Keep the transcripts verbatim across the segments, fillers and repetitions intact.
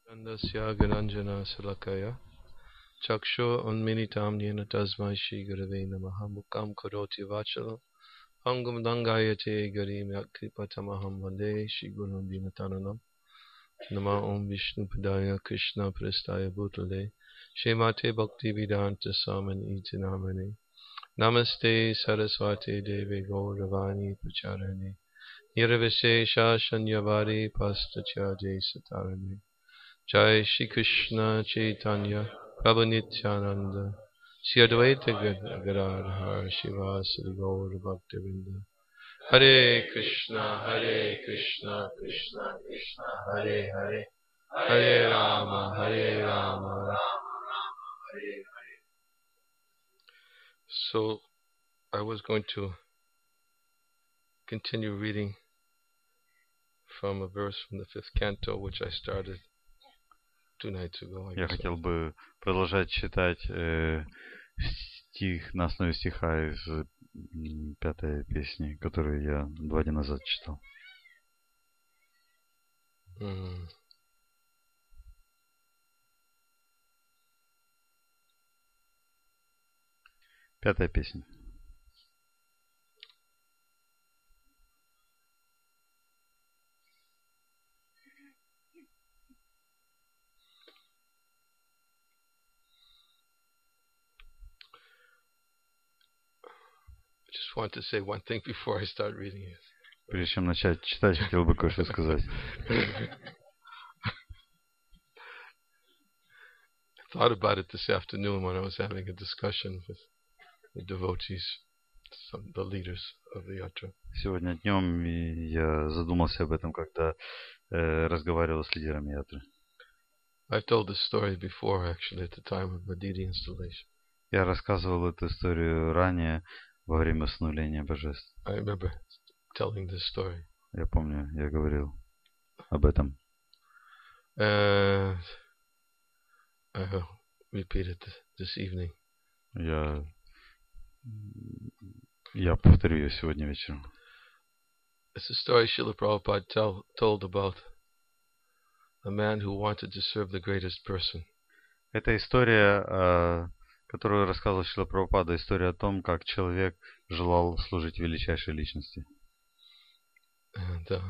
Andasya Gananjana Salakaya Chaksho Unminitam Yena Tasmai Shri Gurave Namaha Mukam Karoti Vachalam Hangam Dangayate Garim Yakripatamaham Vande Shri Guru Dinatananam Nama Om Vishnu Padaya Krishna Prestaya Bhutale Shemate Bhakti Vedanta Saman Itinamane Namaste Saraswati Devi Gauravani Pacharane Nirvishesha Shanyavadi Pastachaje Satarane Jai Shri Krishna Chaitanya Prabhu Nityananda Shri Advaita Gadadhar Shivasari Gaur Bhaktivinda Hare Krishna Hare Krishna Krishna Krishna Hare Hare Hare Rama Hare Rama Rama Rama Hare Hare. So I was going to continue reading from a verse from the fifth canto which I started two nights ago. Я хотел бы продолжать читать э, стих на основе стиха из м, пятой песни, которую я два дня назад читал. Mm. Пятая песня. I just want to say one thing before I start reading it. Прежде чем начать читать, хотел бы кое-что сказать. I thought about it this afternoon when I was having a discussion with the devotees, some the leaders of the yatra. Сегодня днем я задумался об этом, когда э, разговаривал с лидерами ятры. I've told this story before, actually, at the time of Madidi installation. Я рассказывал эту историю ранее, во время усыновления божеств. I remember telling this story. Я помню, я говорил об этом. And I will repeat it this evening. Я, я повторю ее сегодня вечером. It's a story Srila Prabhupada tell, told about a man who wanted to serve the greatest person. Это история, которую рассказывал Шрила Прабхупада, история о том, как человек желал служить величайшей личности. And uh,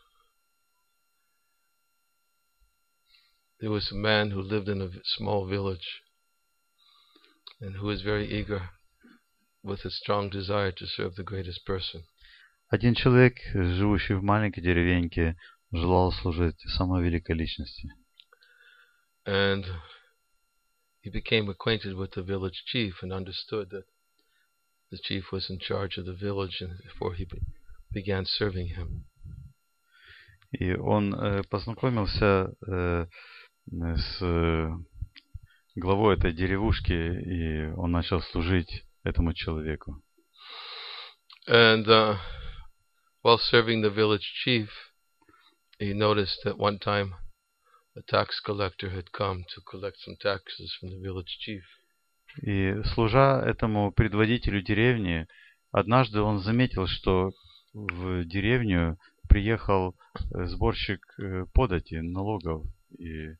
there was a man who lived in a small village and who was very eager with a strong desire to serve the greatest person. Один человек, живущий в маленькой деревеньке, желал служить самой великой личности. And he became acquainted with the village chief and understood that the chief was in charge of the village, and therefore he began serving him. И он э, познакомился э, с э, главой этой деревушки, и он начал служить этому человеку. And uh, while serving the village chief, he noticed that one time a tax collector had come to collect some taxes from the village chief. И служа этому предводителю деревни, однажды он заметил, что в деревню приехал сборщик подати, налогов, и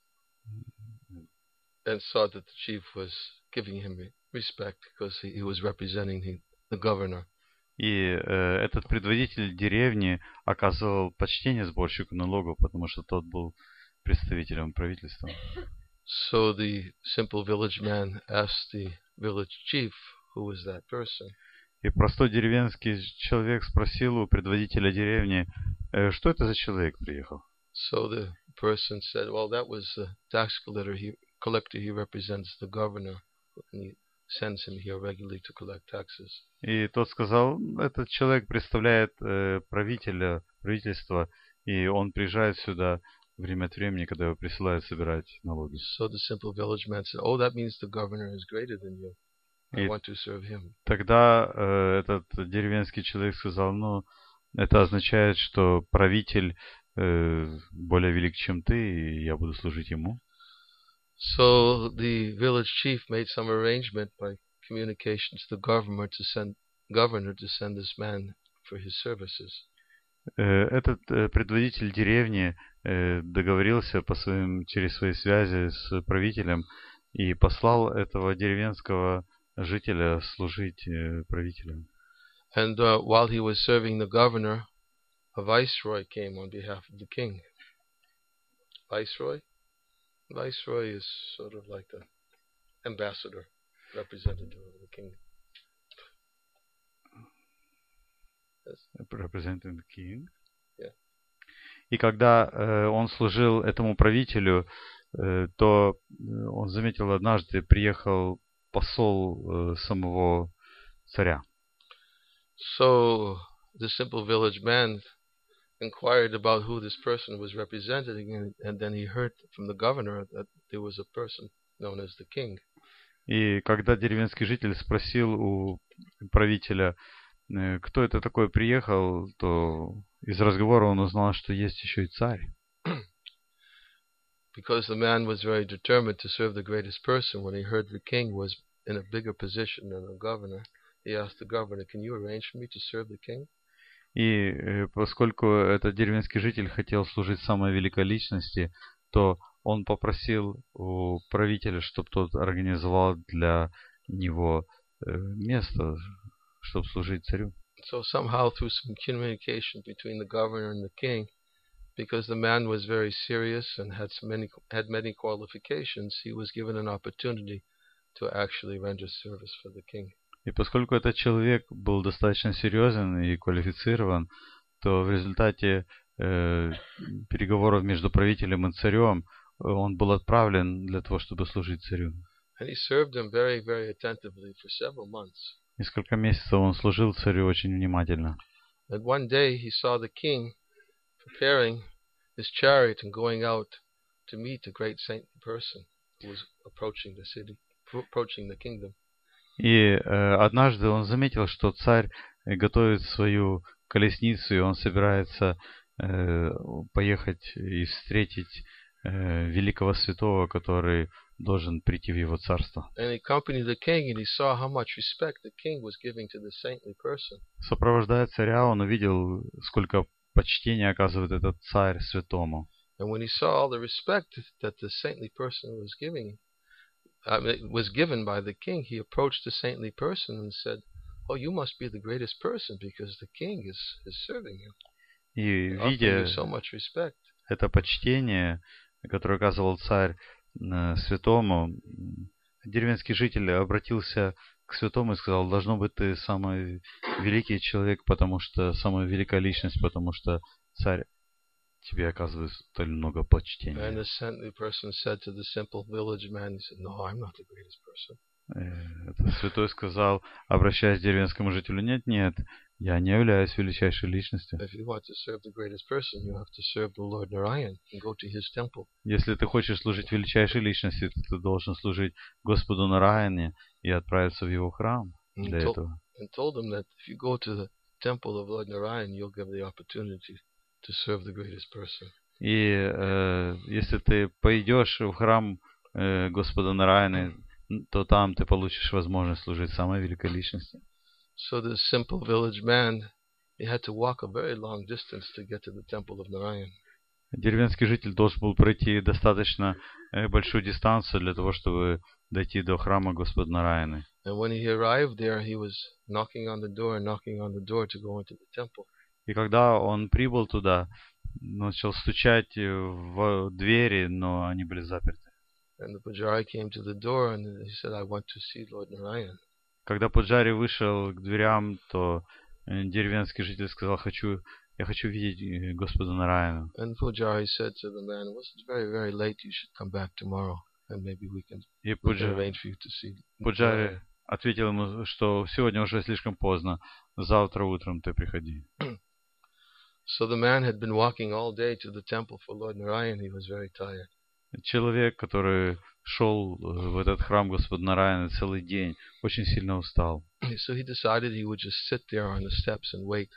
and saw that the chief was giving him respect because he, he was representing the, the governor. И э, этот предводитель деревни оказывал почтение сборщику налогов, потому что тот был представителем правительства. So the simple village man asked the village chief who was that person. И простой деревенский человек спросил у предводителя деревни, э, что это за человек приехал. So the person said, well, that was the tax collector. He, collector. He represents the governor, and he sends him here regularly to collect taxes. И тот сказал, этот человек представляет э, правителя, правительство, и он приезжает сюда время от времени, когда его присылают собирать налоги. So the simple village man said, oh, that means the governor is greater than you. I И want to serve him. Тогда э, этот деревенский человек сказал, ну, это означает, что правитель э, более велик, чем ты, и я буду служить ему. So the village chief made some arrangement by communication to the governor to send governor to send this man for his services. Этот предводитель деревни э, договорился по своим, через свои связи с правителем и послал этого деревенского жителя служить э, правителю. And uh, while he was serving the governor, a viceroy came on behalf of the king. Viceroy? Viceroy is sort of like the ambassador, representative of the king. Yes. Representing the king. Yeah. И когда э, он служил этому правителю, э, то он заметил, однажды приехал посол э, самого царя. So the simple village man inquired about who this person was representing, and, and then he heard from the governor that there was a person known as the king. И когда деревенский житель спросил у правителя, э, кто это такой приехал, то из разговора он узнал, что есть еще и царь. Because the man was very determined to serve the greatest person, when he heard the king was in a bigger position than the governor, he asked the governor, "Can you arrange for me to serve the king?" И э, поскольку этот деревенский житель хотел служить самой великой личности, то он попросил у правителя, чтобы тот организовал для него э, место, чтобы служить царю. So somehow through some communication between the governor and the king, because the man was very serious and had so many had many qualifications, he was given an opportunity to actually render service for the king. И поскольку этот человек был достаточно серьезен и квалифицирован, то в результате э, переговоров между правителем и царем он был отправлен для того, чтобы служить царю. And he served him very, very attentively for several months. Несколько месяцев он служил царю очень внимательно. And one day he saw the king preparing his chariot and going out to meet a great saintly person who was approaching the city, approaching the kingdom. И э, однажды он заметил, что царь готовит свою колесницу, и он собирается э, поехать и встретить э, великого святого, который должен прийти в его царство. And he accompanied the king, and he saw how much respect the king was giving to the saintly person. Сопровождая царя, он увидел, сколько почтения оказывает этот царь святому. And when he saw all the respect that the saintly person was giving, I mean, was given by the king, he approached the saintly person and said, "Oh, you must be the greatest person because the king is, is serving you. И Offering видя you so much respect." это почтение, которое оказывал царь э, святому, деревенский житель обратился к святому и сказал: должно быть, ты самый великий человек, потому что самая великая личность, потому что царь тебе оказывает столь много почтения. And the saintly person said to the simple village man, he said, "No, I'm not the greatest person." Этот святой сказал, обращаясь к деревенскому жителю: нет, нет, я не являюсь величайшей личностью. If you want to serve the greatest person, you have to serve the Lord Narayan and go to his temple. Если ты хочешь служить величайшей личности, то ты должен служить Господу Нараяне и отправиться в его храм для and этого. And told him that if you go to the temple of Lord Narayan, you'll give the opportunity to serve the greatest person. И э, если ты пойдешь в храм э, Господа Нараяны, то там ты получишь возможность служить самой великой личности. So this simple village man, he had to walk a very long distance to get to the temple of Narayan. Деревенский житель должен был пройти достаточно э, большую дистанцию для того, чтобы дойти до храма Господа Нараяны. And when he arrived there, he was knocking on the door, knocking on the door to go into the temple. И когда он прибыл туда, начал стучать в двери, но они были заперты. And the Pujari came to the door and he said, "I want to see Lord Narayan." Когда Пуджари вышел к дверям, то деревенский житель сказал: хочу, я хочу видеть Господа Нараяну. And Pujari said to the man, "Well, it's very, very late. You should come back tomorrow, and maybe we can, И we can arrange for you to see." Пуджари ответил ему, что сегодня уже слишком поздно, завтра утром ты приходи. So the man had been walking all day to the temple for Lord Narayan. He was very tired. Человек, который шел в этот храм Господа Нараяны целый день, очень сильно устал. So he decided he would just sit there on the steps and wait.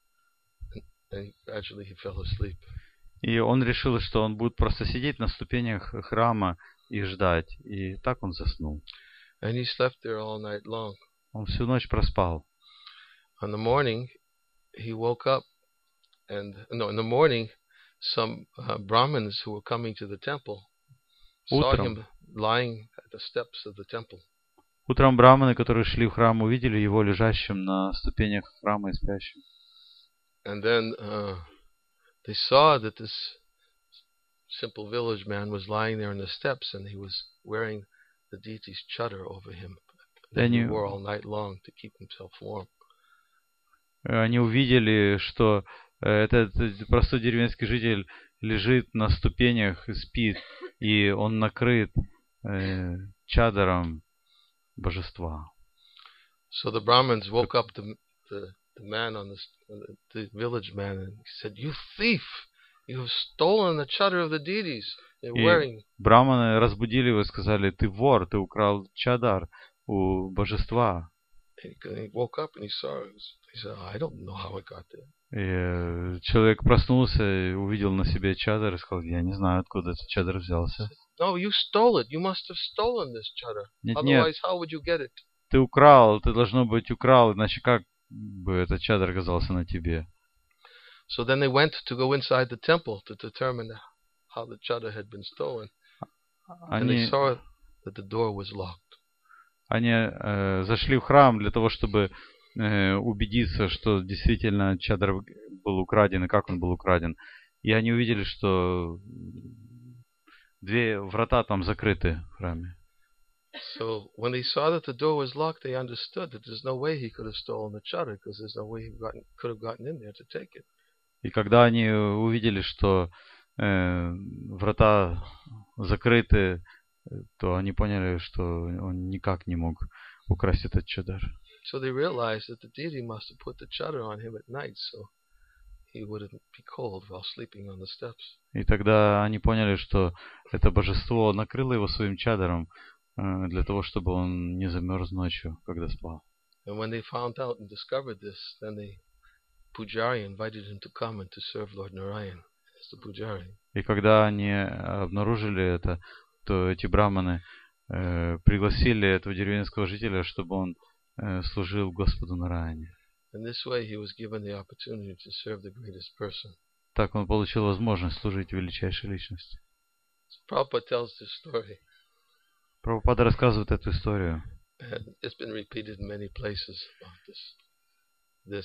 And gradually he fell asleep. И он решил, что он будет просто сидеть на ступенях храма и ждать. И так он заснул. And he slept there all night long. Он всю ночь проспал. On the morning, he woke up, and no, in the morning, some uh, Brahmins who were coming to the temple saw Утром, him lying at the steps of the temple. утром браманы, которые шли в храм, увидели его лежащим на ступенях храма и спящим. And then uh, they saw that this simple village man was lying there on the steps, and he was wearing the deity's chadar over him that he wore all night long to keep himself warm. Они увидели, что этот простой деревенский житель лежит на ступенях и спит, и он накрыт э, чадаром божества. So the Brahmins woke up the the, the man on the, the village man, and he said, "You thief! You have stolen the chadar of the deities. You're wearing." Браманы разбудили его и сказали: "Ты вор, ты украл чадар у божества." And he woke up and he saw it. He said, "I don't know how it got there." И человек проснулся и увидел на себе чадар и сказал: "Я не знаю, откуда этот чадар взялся." No, you stole it. You must have stolen this chadar. Нет, Otherwise, нет, how would you get it? Ты украл, ты должно быть украл, иначе как бы этот чадар оказался на тебе? So then they went to go inside the temple to determine how the chadar had been stolen. And they Они, saw that the door was locked. они э, зашли в храм для того, чтобы э, убедиться, что действительно чадар был украден и как он был украден. И они увидели, что две врата там закрыты в храме. So when they saw that the door was locked, they understood that there's no way he could have stolen the chadar, because there's no way he gotten, could have gotten in there to take it. И когда они увидели, что э, врата закрыты, то они поняли, что он никак не мог украсть этот чадар. So they realized that the deity must have put the chadar on him at night, so he wouldn't be cold while sleeping on the steps. И тогда они поняли, что это божество накрыло его своим чадаром э, для того, чтобы он не замерз ночью, когда спал. And when they found out and discovered this, then the Pujari invited him to come and to serve Lord Narayan as the Pujari. И когда они обнаружили это, то эти браманы э, пригласили этого деревенского жителя, чтобы он э, служил Господу Нараяне. In this way, he was given the opportunity to serve the greatest person. Так он получил возможность служить величайшей личности. So Prabhupada tells this story. Прабхупада рассказывает эту историю. And it's been repeated in many places about this. This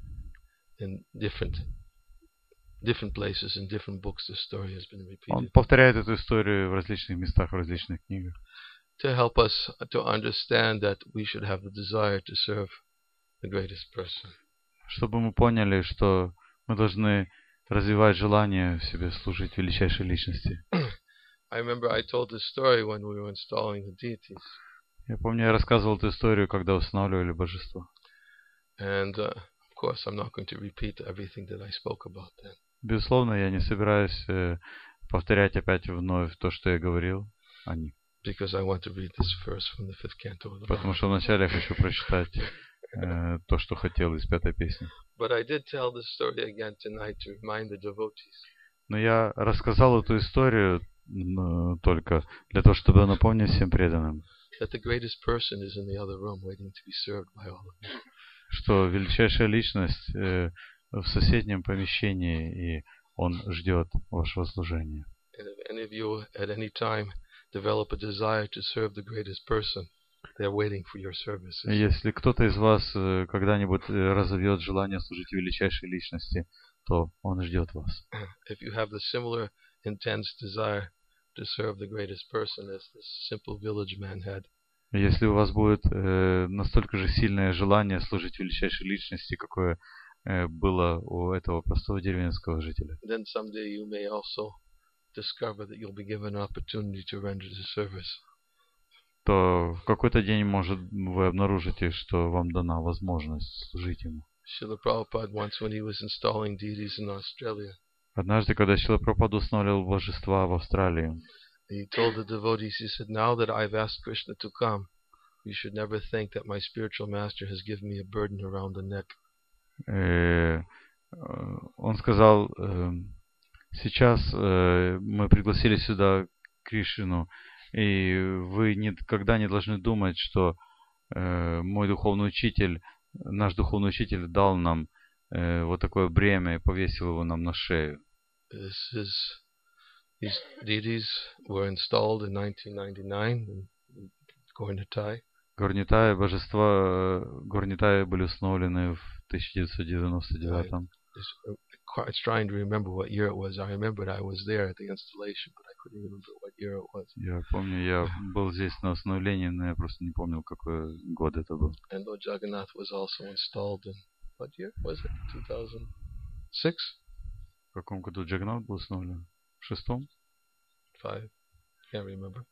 in different different places in different books. This story has been repeated. Он повторяет эту историю в различных местах, в различных книгах. To help us to understand that we should have the desire to serve the greatest person. Чтобы мы поняли, что мы должны развивать желание в себе служить величайшей личности. I remember I told this story when we were installing the deities. Я помню, я рассказывал эту историю, когда устанавливали божество. And uh, of course, I'm not going to repeat everything that I spoke about then. Безусловно, я не собираюсь э, повторять опять вновь то, что я говорил о них. Because I want to read this verse from the fifth canto of the Потому что вначале я хочу прочитать э, то, что хотел из пятой песни. But I did tell this story again tonight to remind the devotees. Но я рассказал эту историю э, только для того, чтобы напомнить всем преданным, That the greatest person is in the other room waiting to be served by all of you. что величайшая личность э, в соседнем помещении, и он ждет вашего служения. And if any of you at any time develop a desire to serve the greatest person, they're waiting for your services. Если кто-то из вас э, когда-нибудь разовьет желание служить величайшей личности, то он ждет вас. If you have the similar intense desire to serve the greatest person as this simple village man had, Если у вас будет э, настолько же сильное желание служить величайшей личности, какое э, было у этого простого деревенского жителя, then someday you may also discover that you'll be given an opportunity to render the service. то в какой-то день, может, вы обнаружите, что вам дана возможность служить ему. Srila Prabhupada once, when he was installing deities in Australia, Однажды, когда Шрила Прабхупада устанавливал божества в Австралии, he told the devotees, he said, now that I've asked Krishna to come, you should never think that my spiritual master has given me a burden around the neck. э, он сказал, э, сейчас э, мы пригласили сюда Кришну, и вы никогда не должны думать, что э, мой духовный учитель, наш духовный учитель дал нам э, вот такое бремя и повесил его нам на шею. This is these deities were installed in nineteen ninety-nine in Gornitai. Горнитай, божества Горнитай были установлены в тысяча девятьсот девяносто девятом. I was trying to remember what year it was. I remembered I was there at the installation, but I couldn't remember what year it was. Я помню, я был здесь на установлении, но я просто не помнил, какой год это был. And Lord Jagannath was also installed in what year was it? two thousand six? В каком году Джаганнат был установлен? В шестом? Five. Can't remember.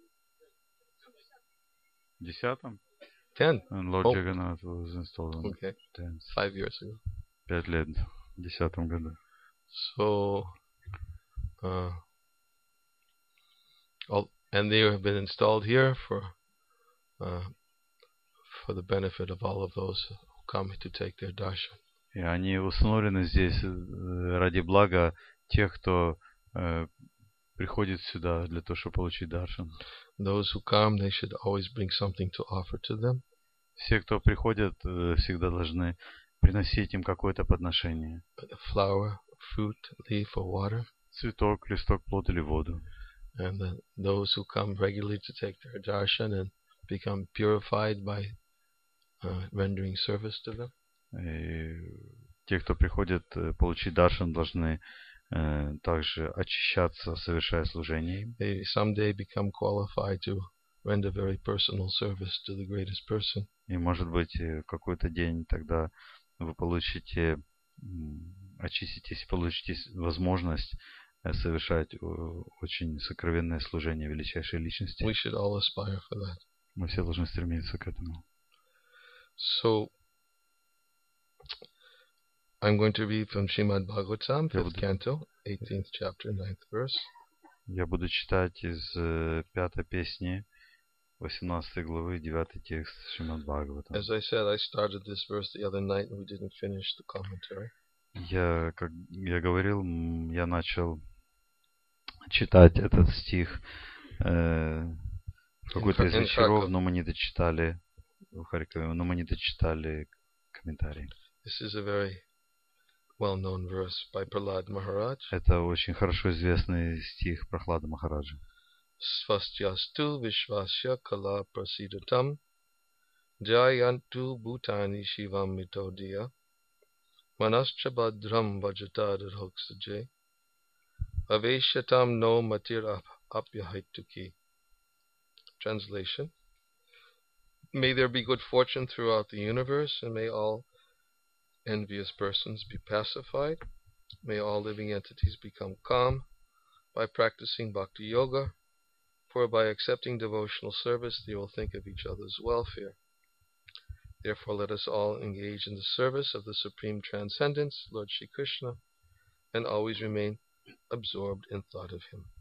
Десятом? Ten. And Lord oh. Jagannath was installed. Okay. Ten. Five years ago. Пять лет. В десятом году. So, uh, all, and they have been installed here for, uh, for the benefit of all of those who come to take their darshan. И они установлены здесь ради блага тех, кто э, приходит сюда для того, чтобы получить даршан. Those who come, they should always bring something to offer to them. Все, кто приходят, всегда должны приносить им какое-то подношение. A flower, fruit, leaf, or water. Цветок, листок, плод или воду. And the, those who come regularly to take their darshan and become purified by uh, rendering service to them. И те, кто приходит получить даршан, должны э, также очищаться, совершая служение. They someday become qualified to render very personal service to the greatest person. И может быть в какой-то день тогда вы получите, очиститесь, получите возможность совершать очень сокровенное служение величайшей личности. We should all aspire for that. Мы все должны стремиться к этому. So, I'm going to read from Srimad Bhagavatam, fifth canto, eighteenth chapter, ninth verse. Я буду читать из э, пятой песни, восемнадцатой главы, девятый текст Шримад Бхагаватам. As I said, I started this verse the other night and we didn't finish the commentary. Я, как я говорил, я начал читать этот стих э, в какой-то из вечеров, но мы не дочитали в Харькове, но мы не дочитали комментарий. This is a very well-known verse by Prahlad Maharaj. Это очень хорошо известный стих Прохлада Махараджа. Svastyastu vishvasya kala prasidatam jayantu bhutani shivam mitodiya manascha badram vajatadadhoksaje aveshatam no matir apyahaituki. Translation. May there be good fortune throughout the universe, and may all envious persons be pacified. May all living entities become calm by practicing bhakti yoga, for by accepting devotional service they will think of each other's welfare. Therefore let us all engage in the service of the Supreme Transcendence, Lord Shri Krishna, and always remain absorbed in thought of Him.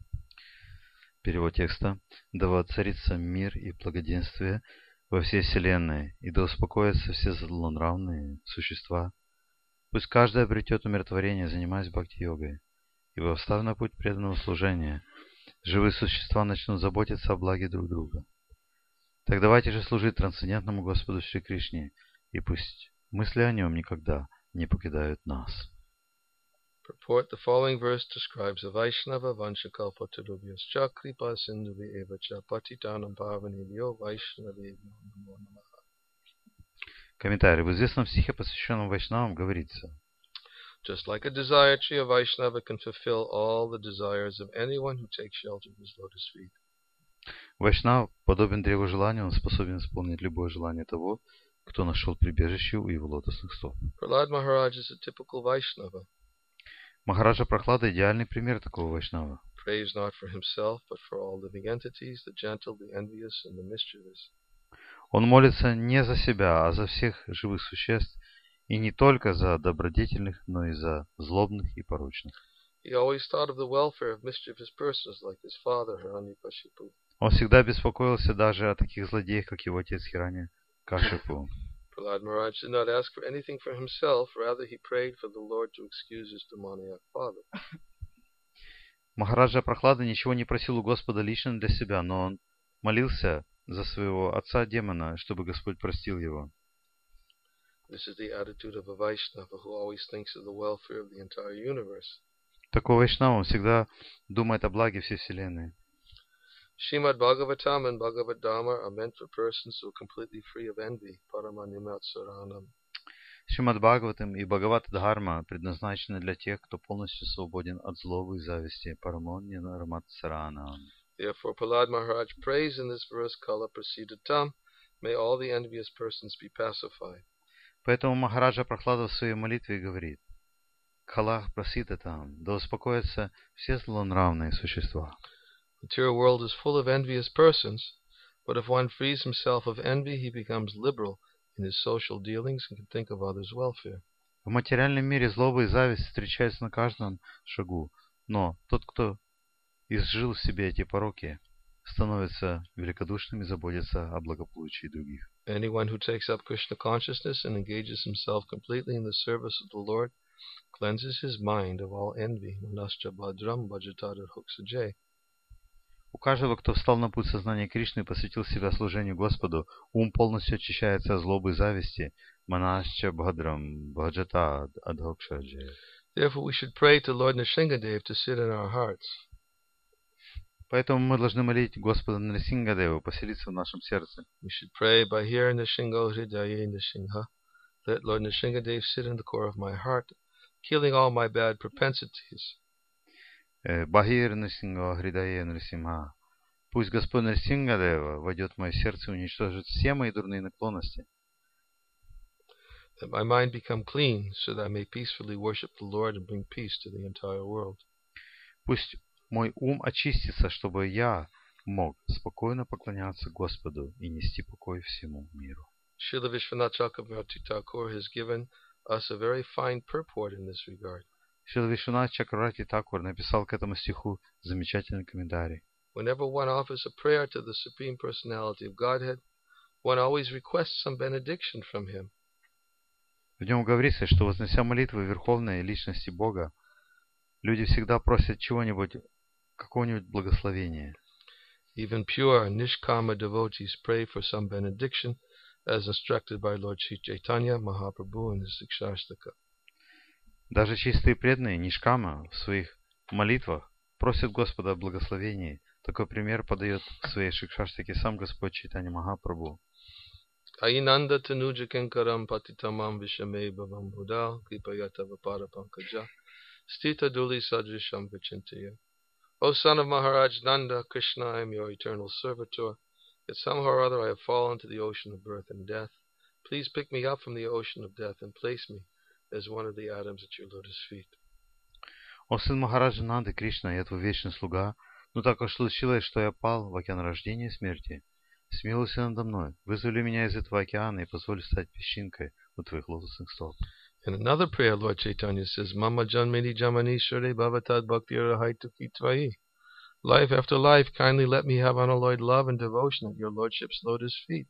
Перевод текста. Да воцарится мир и благоденствие во всей вселенной, и да успокоятся все злонравные существа. Пусть каждый обретет умиротворение, занимаясь бхакти-йогой, ибо встав на путь преданного служения, живые существа начнут заботиться о благе друг друга. Так давайте же служить трансцендентному Господу Шри Кришне, и пусть мысли о Нем никогда не покидают нас. Purport. The following verse describes a Vaishnava Vanchakalpatarubhyascha Kripa Sindhuvi Evacha Patitanam Pavanebhyo Vaishnavebhyo Namo Namaha. Комментарий. В известном стихе, посвященном Вайшнавам, говорится: Just like a desire tree, a Vaishnava can fulfill all the desires of anyone who takes shelter of his lotus feet. Вайшнав подобен древу желания, он способен исполнить любое желание того, кто нашел прибежище у его лотосных стоп. Prahlad Maharaj is a typical Vaishnava. Махараджа Прохлада идеальный пример такого вайшнава. Prays not for himself, but for all living entities, the gentle, the envious, and the mischievous. Он молится не за себя, а за всех живых существ, и не только за добродетельных, но и за злобных и порочных. He always thought of the welfare of mischievous persons like his father, Hiranyakashipu. Он всегда беспокоился даже о таких злодеях, как его отец Хираня Кашипу. Prahlad Maharaj did not ask for anything for himself, rather he prayed for the Lord to excuse his demoniac father. Махараджа Прохлада ничего не просил у Господа лично для себя, но он молился за своего отца-демона, чтобы Господь простил его. This is the attitude of a Vaishnava who always thinks of the welfare of the entire universe. Такой вайшнава, он всегда думает о благе всей вселенной. Srimad Bhagavatam and Bhagavad Dharma are meant for persons who are completely free of envy. Paramanimat Saranam. Шримад Бхагаватам и Бхагават Дхарма предназначены для тех, кто полностью свободен от злобы и зависти. Парамонья Нарамат Саранам. Therefore, Prahlad Maharaj prays in this verse, Kala Prasidatam, may all the envious persons be pacified. Поэтому Махараджа Прохлада в своей молитве говорит: Калах Прасидатам, да успокоятся все злонравные существа. The material world is full of envious persons, but if one frees himself of envy, he becomes liberal in his social dealings and can think of others' welfare. В материальном мире злоба и зависть встречаются на каждом шагу, но тот, кто изжил в себе эти пороки, становится великодушным и заботится о благополучии других. Anyone who takes up Krishna consciousness and engages himself completely in the service of the Lord cleanses his mind of all envy. Manascha Bhadram Bhajatadar Huksajay. У каждого, кто встал на путь сознания Кришны и посвятил себя служению Господу, ум полностью очищается от злобы и зависти. Манасча Бхадрам Бхаджата Адхокшаджая. Therefore we should pray to Lord Nrsingadev to sit in our hearts. Поэтому мы должны молить Господа Нрсингадеву поселиться в нашем сердце. We should pray, Bahir Nrsingo Hridaye Nrsimha. Let Lord Nrsingadev sit in the core of my heart, killing all my bad propensities. Бахир Нрсинго Хридае Нрсимха. Пусть Господь Нрсингадева войдет в мое сердце и уничтожит все мои дурные наклонности. That my mind become clean, so that I may peacefully worship the Lord and bring peace to the entire world. Пусть мой ум очистится, чтобы я мог спокойно поклоняться Господу и нести покой всему миру. Srila Vishwanath Chakravarti Thakur has given us a very fine purport in this regard. Шрила Вишванат Чакраварти Такур написал к этому стиху замечательный комментарий. Whenever one offers a prayer to the Supreme Personality of Godhead, one always requests some benediction from Him. В нем говорится, что вознося молитвы Верховной Личности Бога, люди всегда просят чего-нибудь, какого-нибудь благословения. Even pure Nishkama devotees pray for some benediction, as instructed by Lord Sri Chaitanya Mahaprabhu in his Sikshastaka. Даже чистые преданные Нишкама в своих молитвах просят Господа о благословении. Такой пример подает в своей Шикшаштаке сам Господь Чайтанья Махапрабху. Ayinanda tanuja kankaram patitamam vishame bhavam buddha kripayata vapara pankaja stita duli sadrisham vichintaya. O son of Maharaj Nanda, Krishna, I am your eternal servitor. Yet somehow or other I have fallen to the ocean of birth and death. Please pick me up from the ocean of death and place me as one of the atoms at your lotus feet. О сын Махараджа Нанды, Кришна, я твой вечный слуга, но так уж случилось, что я пал в океан рождения и смерти. Смилуйся надо мной, вызволи меня из этого океана и позволь стать песчинкой у твоих лотосных стоп. In another prayer, Lord Chaitanya says, Mama janmini jamani shure bhavatad bhakti rahaitukhi tvai. Life after life, kindly let me have unalloyed love and devotion at your Lordship's lotus feet.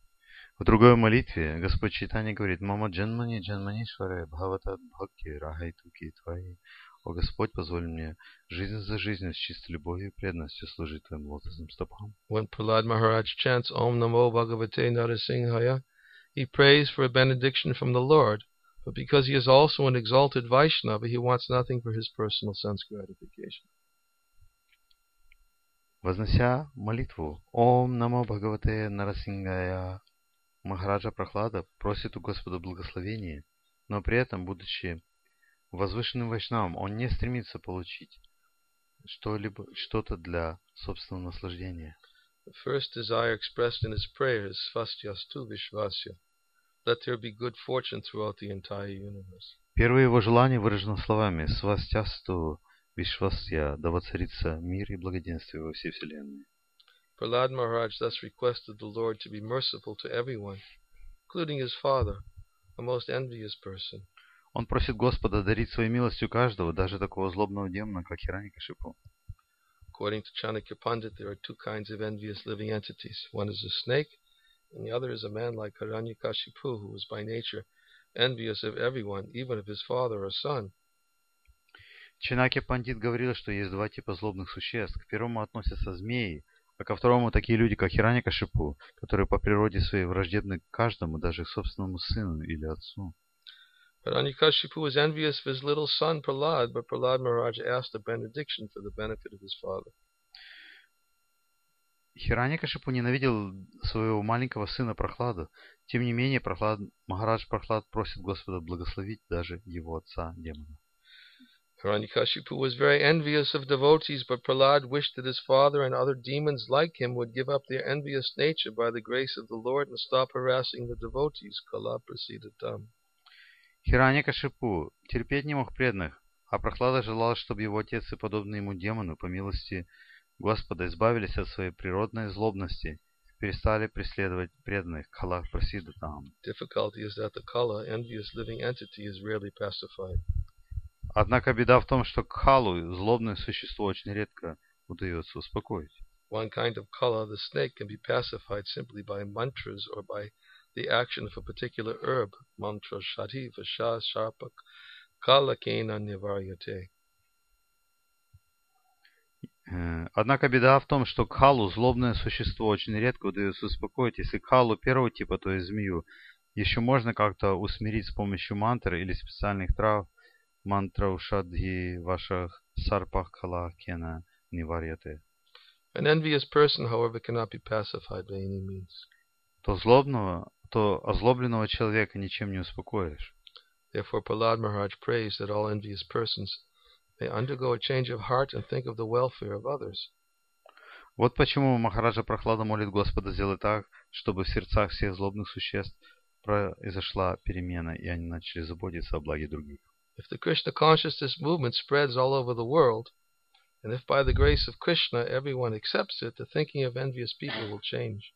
В другой молитве Господь Чайтанья говорит: «Мама джанмани джанманишваре бхаватад бхакти рахайтуки твои». О Господь, позволь мне жизнь за жизнью с чистой любовью и преданностью служить Твоим лотосным стопам. When Prahlad Maharaj chants Om Namo Bhagavate Narasimhaya, he prays for a benediction from the Lord, but because he is also an exalted Vaishnava, he wants nothing for his personal sense gratification. Вознося молитву Om Namo Bhagavate Narasingaya, Махараджа Прохлада просит у Господа благословения, но при этом, будучи возвышенным вайшнавом, он не стремится получить что-либо, что-то для собственного наслаждения. The first desire expressed in his prayer is Svastyastu Vishvasya. Let there be good fortune throughout the entire universe. Первое его желание выражено словами Свастясту Вишвасya, да воцарится мир и благоденствие во всей вселенной. Prahlad Maharaj thus requested the Lord to be merciful to everyone, including his father, a most envious person. Он просит Господа дарить своей милостью каждого, даже такого злобного демона, как Хираньякшипу. According to Chanakya Pandit, there are two kinds of envious living entities. One is a snake, and the other is a man like Hiranyakashipu, who was by nature envious of everyone, even of his father or son. Чанакья Пандит говорил, что есть два типа злобных существ. К первому относятся змеи, а ко второму такие люди, как Хираньякашипу, которые по природе своей враждебны каждому, даже их собственному сыну или отцу. Hiranyakashipu was envious of his little son Prahlad, but Prahlad Maharaj asked a benediction for the benefit of his father. Хираньякашипу ненавидел своего маленького сына Прохладу. Тем не менее, Прохлад, Махарадж Прохлад просит Господа благословить даже его отца демона. Hiranyakashipu was very envious of devotees, but Prahlad wished that his father and other demons like him would give up their envious nature by the grace of the Lord and stop harassing the devotees. Kala prasidatam. Хираньякашипу терпеть не мог преданных, а Прохлада желал, чтобы его отец и подобные ему демоны, по милости Господа, избавились от своей природной злобности и перестали преследовать преданных. Кала прасидатам. Difficulty is that the Kala, envious living entity, is rarely pacified. Однако беда в том, что Кхалу, злобное существо, очень редко удается успокоить. One kind of Kala, the snake, can be pacified simply by mantras or by the action of a particular herb. Mantra shati vasha sharpak kala kena nivaryate. Однако беда в том, что Кхалу, злобное существо, очень редко удается успокоить. Если Кхалу первого типа, то есть змею, еще можно как-то усмирить с помощью мантр или специальных трав. Мантра ушадхи вашах сарпах кала кена ниварьяте. An envious person, however, cannot be pacified by any means. То злобного, то озлобленного человека ничем не успокоишь. Therefore, Prahlad Maharaj prays that all envious persons may undergo a change of heart and think of the welfare of others. Вот почему Махараджа Прохлада молит Господа сделать так, чтобы в сердцах всех злобных существ произошла перемена, и они начали заботиться о благе других. If the Krishna consciousness movement spreads all over the world, and if by the grace of Krishna everyone accepts it, the thinking of envious people will change.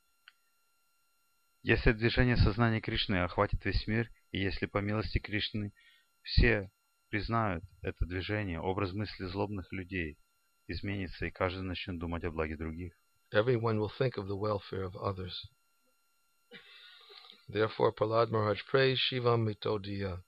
Если движение сознания Кришны охватит весь мир, и если по милости Кришны все признают это движение, образ мысли злобных людей изменится, и каждый начнет думать о благе других. Everyone will think of the welfare of others. Therefore, Prahlad Maharaj prays Shivam Mito Diya.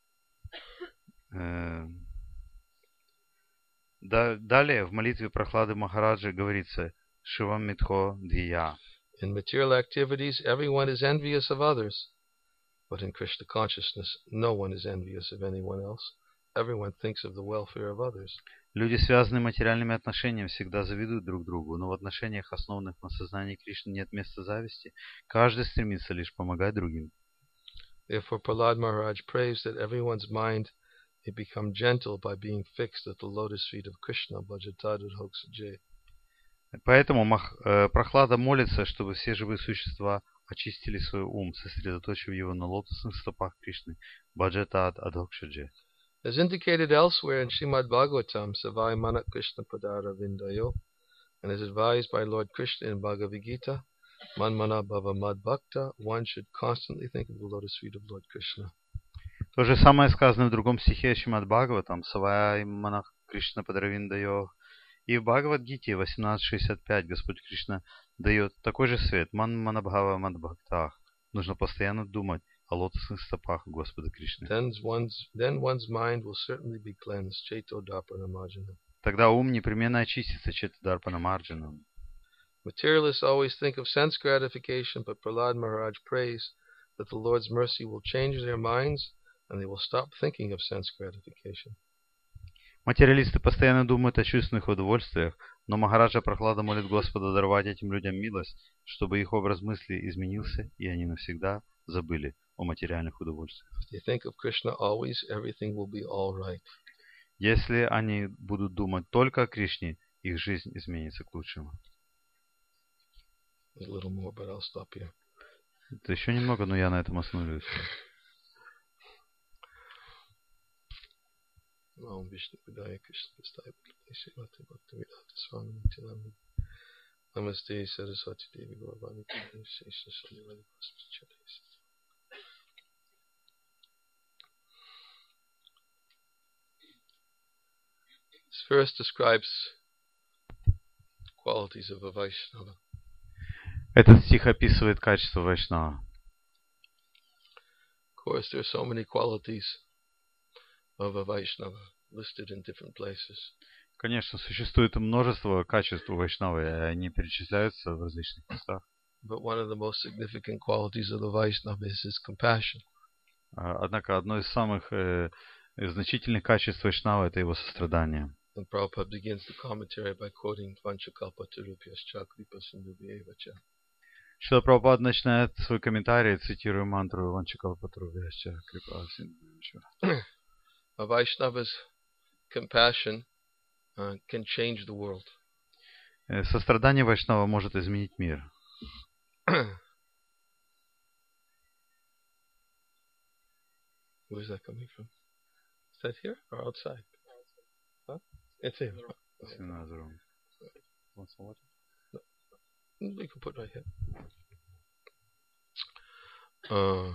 Далее в молитве Прохлады Махараджи говорится Шивам Митхо Дия. In material activities, everyone is envious of others, but in Krishna consciousness, no one is envious of anyone else. Everyone thinks of the welfare of others. Люди, связанные материальными отношениями, всегда завидуют друг другу, но в отношениях, основанных на сознании Кришны, нет места зависти. Каждый стремится лишь помогать другим. Therefore, Prahlad Maharaj prays that everyone's mind may become gentle by being fixed at the lotus feet of Krishna. Bhajatadudhoksaje. Поэтому Мах, э, Прохлада молится, чтобы все живые существа очистили свой ум, сосредоточив его на лотосных стопах Кришны. Баджатад Адхокшаджи. As indicated elsewhere in Srimad Bhagavatam, Savai Manak Krishna Padara Vindayo, and as advised by Lord Krishna in Bhagavad Gita, Manmana Bhava Mad Bhakta, one should constantly think of the lotus feet of Lord Krishna. То же самое сказано в другом стихе Шримад Бхагаватам, Савай Манах Кришна Падаравиндайо. И в Бхагавад-гите восемнадцать шестьдесят пять Господь Кришна дает такой же свет. Ман Манабхава Мадбхактах. Нужно постоянно думать о лотосных стопах Господа Кришны. Then one's, then one's mind will certainly be cleansed. Cheto Darpana Marjana. Тогда ум непременно очистится Чето Дарпана Марджаном. Materialists always think of sense gratification, but Prahlad Maharaj prays that the Lord's mercy will change their minds and they will stop thinking of sense gratification. Материалисты постоянно думают о чувственных удовольствиях, но Махараджа Прохлада молит Господа даровать этим людям милость, чтобы их образ мысли изменился, и они навсегда забыли о материальных удовольствиях. If they think of Krishna always, everything will be all right. Если они будут думать только о Кришне, их жизнь изменится к лучшему. A little more, but I'll stop here. Это еще немного, но я на этом остановлюсь. Om Vishnu Padaya Krishna Vastaya Shivati Bhakti Vedanta Swami Tilamni Namaste Saraswati Devi Gauravani Shesha Shalivali Vaspacharis. This verse describes qualities of a Vaishnava. Этот стих описывает качество Вайшнава. Of course, there are so many qualities of a Vaishnava listed in different places. Конечно, существует множество качеств у Вайшнавы, и они перечисляются в различных местах. But one of the most significant qualities of the Vaishnava is his compassion. Однако одно из самых э, значительных качеств Вайшнава — это его сострадание. And Prabhupada begins the commentary by quoting Vanchakalpatarubhyascha kripa sindhubhyeva cha. Шрила Прабхупада начинает свой комментарий, цитируя мантру Vanchakalpatarubhyascha kripa sindhubhyeva cha. A Vaishnava's compassion uh, can change the world. Сострадание Вайшнава может изменить мир. Where's that coming from? Is that here or outside? Huh? It's here. It's in another room. Want some water? No. We can put it right here. Uh,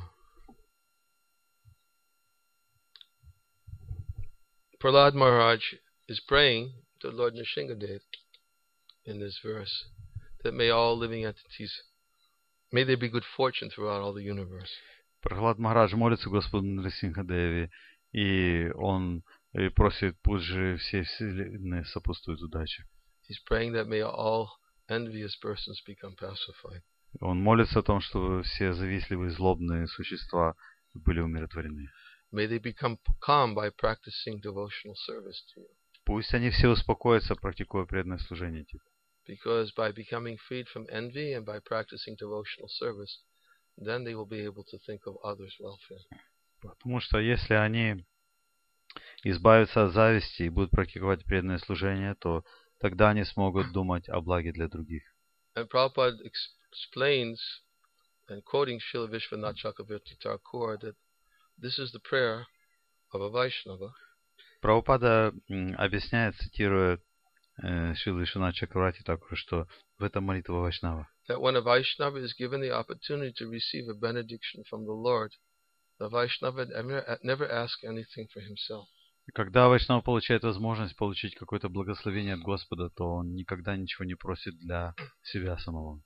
Prahlad Maharaj is praying to Lord Nrsingadev in this verse that may all living entities, may there be good fortune throughout all the universe. Прахлад Махарадж молится Господу Нрсимха-деве, и он и просит, пусть же все вселенные сопутствуют удаче. He's praying that may all envious persons become pacified. Он молится о том, чтобы все завистливые, злобные существа были умиротворены. May they become calm by practicing devotional service to you. Пусть они все успокоятся, практикуя преданное служение тебе. Because by becoming freed from envy and by practicing devotional service, then they will be able to think of others' welfare. Потому что если они избавятся от зависти и будут практиковать преданное служение, то тогда они смогут думать о благе для других. And Prabhupada ex- explains, and quoting Srila Vishwanath Chakravarti Thakur, that this is the prayer of a Vaishnava. Прабхупада объясняет, цитируя Шрила Вишванатха Чакраварти Тхакура, что в этом молитва Вайшнава. That when a Vaishnava is given the opportunity to receive a benediction from the Lord, the Vaishnava never, never asks anything for himself. Когда Вайшнава получает возможность получить какое-то благословение от Господа, то он никогда ничего не просит для себя самого.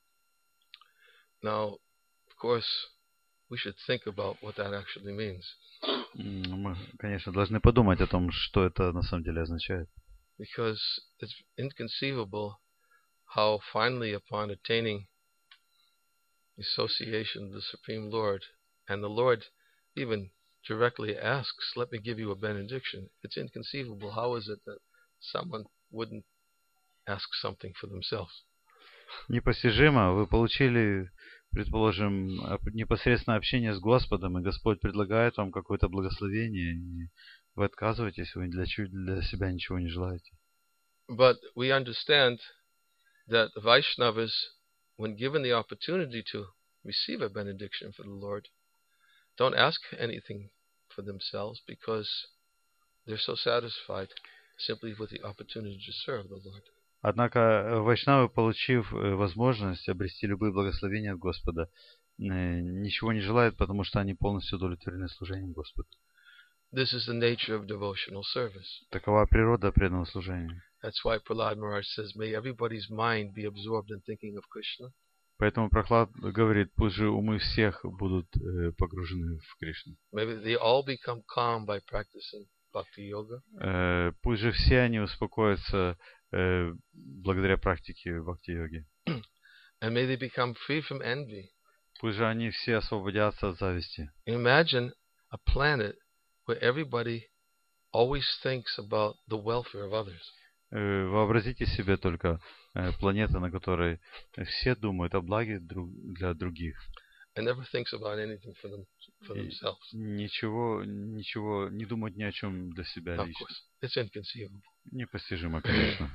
Now, of course, we should think about what that actually means. Мы, конечно, должны подумать о том, что это на самом деле означает. Because it's inconceivable how finally upon attaining association with the Supreme Lord, and the Lord even directly asks, let me give you a benediction. It's inconceivable. How is it that someone wouldn't ask something for themselves? Непостижимо. Вы получили, предположим, непосредственное общение с Господом, и Господь предлагает вам какое-то благословение, и вы отказываетесь, вы для, для себя ничего не желаете. But we understand that the Vaishnavas, when given the opportunity to receive a benediction from the Lord, don't ask anything for themselves because they're so satisfied simply with the opportunity to serve the Lord. Однако вайшнавы, получив возможность обрести любые благословения от Господа, ничего не желают, потому что они полностью удовлетворены служением Господу. This is the nature of devotional service. Такова природа преданного служения. That's why Prahlad Maharaj says, may everybody's mind be absorbed in thinking of Krishna. Поэтому Прахлад говорит, пусть же умы всех будут э, погружены в Кришну. Maybe they all become calm by practicing bhakti yoga. Э, пусть же все они успокоятся э, благодаря практике бхакти-йоги. And may they become free from envy. Пусть же они все освободятся от зависти. Imagine a planet where everybody always thinks about the welfare of others. Э, вообразите себе только э, планету, на которой все думают о благе друг, для других. And never thinks about anything for them, for themselves. Ничего, ничего, не думать ни о чем для себя Of лично. course, it's inconceivable. Непостижимо, конечно.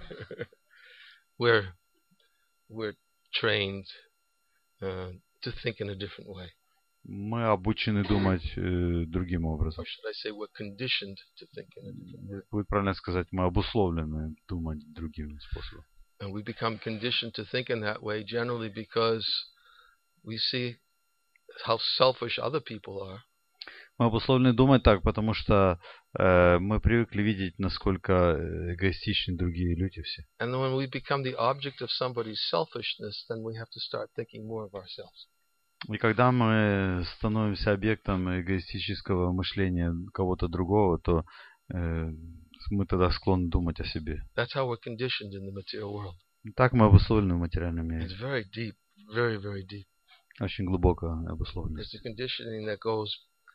We're we're trained uh, to think in a different way. Мы обучены думать э, другим образом. Or should I say, we're conditioned to think in a different way. Будет правильно сказать, мы обусловлены думать другим способом. And we become conditioned to think in that way generally because we see how selfish other people are. Мы обусловлены думать так, потому что э, мы привыкли видеть, насколько эгоистичны другие люди все. And when we become the object of somebody's selfishness, then we have to start thinking more of ourselves. И когда мы становимся объектом эгоистического мышления кого-то другого, то э, мы тогда склонны думать о себе. That's how we're conditioned in the material world. Так мы обусловлены в материальном мире. It's very deep, very, very deep. Очень глубоко обусловлены. It's the conditioning that goes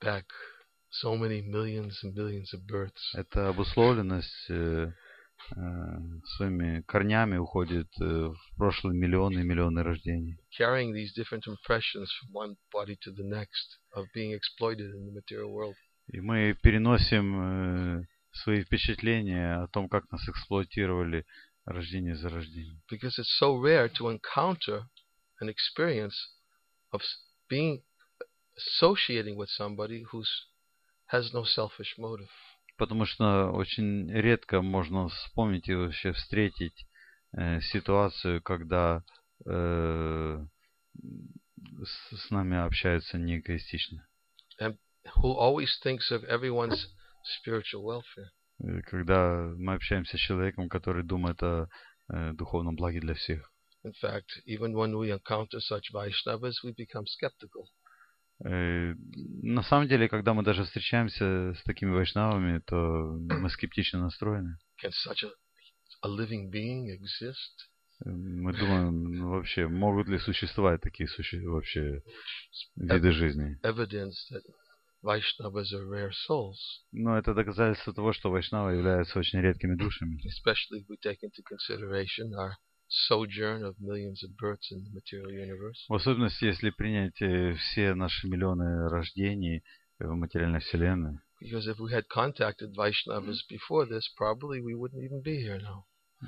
back so many millions and billions of births. Эта обусловленность э, э, своими корнями уходит э, в прошлые миллионы и миллионы рождений. Carrying these different impressions from one body to the next of being exploited in the material world. И мы переносим э, свои впечатления о том, как нас эксплуатировали рождение за рождением. Because it's so rare to encounter an experience of being associating with somebody who has no selfish motive. Потому что очень редко можно вспомнить и вообще встретить э, ситуацию, когда э, с, с нами общаются не эгоистично. And who always thinks of everyone's spiritual welfare. Когда мы общаемся с человеком, который думает о э, духовном благе для всех. In fact, even when we encounter such Vaishnavas, we become skeptical. Э, на самом деле, когда мы даже встречаемся с такими вайшнавами, то мы скептично настроены. Can such a, a living being exist? Мы думаем, ну, вообще, могут ли существовать такие суще... вообще виды жизни? Evidence that Vaishnavas are rare souls. Но это доказательство того, что вайшнавы являются очень редкими душами. Especially if we take into consideration our sojourn of millions of births in the material universe. В особенности, если принять все наши миллионы рождений в материальной вселенной. Because if we had contacted Vaishnavas before this, probably we wouldn't even be here now.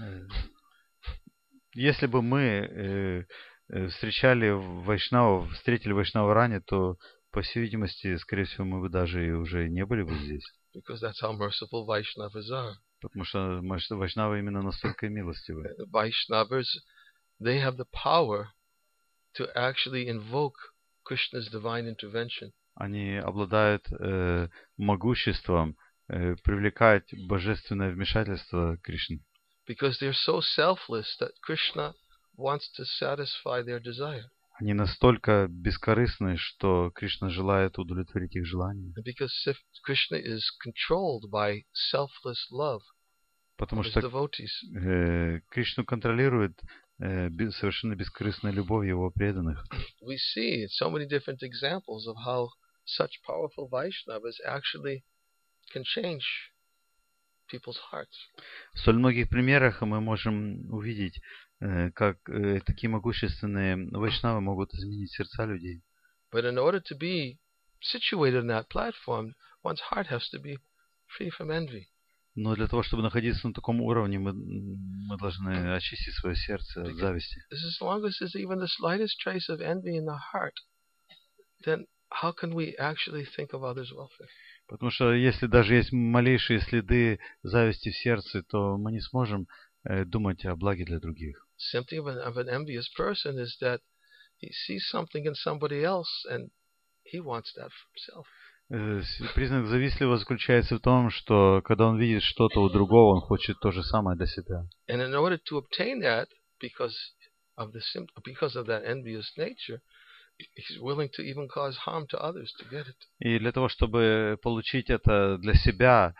Если бы мы э, встречали вайшнавов, встретили вайшнава ранее, то, по всей видимости, скорее всего, мы бы даже и уже не были бы здесь. Because that's how merciful Vaishnavas are. Потому что вайшнавы именно настолько милостивы. The Vaishnavas, they have the power to actually invoke Krishna's divine intervention. Они обладают э, могуществом э, привлекать божественное вмешательство Кришны. Because they're so selfless that Krishna wants to satisfy their desire. Они настолько бескорыстны, что Кришна желает удовлетворить их желания. Because Krishna is controlled by selfless love. Потому что э, Кришну контролирует э, без, совершенно бескорыстная любовь его преданных. We see so many different examples of how such powerful Vaishnavas actually can change people's hearts. В столь многих примерах мы можем увидеть, э, как э, такие могущественные вайшнавы могут изменить сердца людей. But in order to be situated on that platform, one's heart has to be free from envy. Но для того, чтобы находиться на таком уровне, мы, мы должны очистить свое сердце от зависти. As long as there's even the slightest trace of envy in the heart, then how can we actually think of others' welfare? Потому что если даже есть малейшие следы зависти в сердце, то мы не сможем э, думать о благе для других. Symptom of an, of an envious person is that he sees something in somebody else and he wants that for himself. Признак завистливого заключается в том, что когда он видит что-то у другого, он хочет то же самое для себя. And in order to obtain that, because of the because of that envious nature, he's willing to even cause harm to others to get it. И для того, чтобы получить это для себя,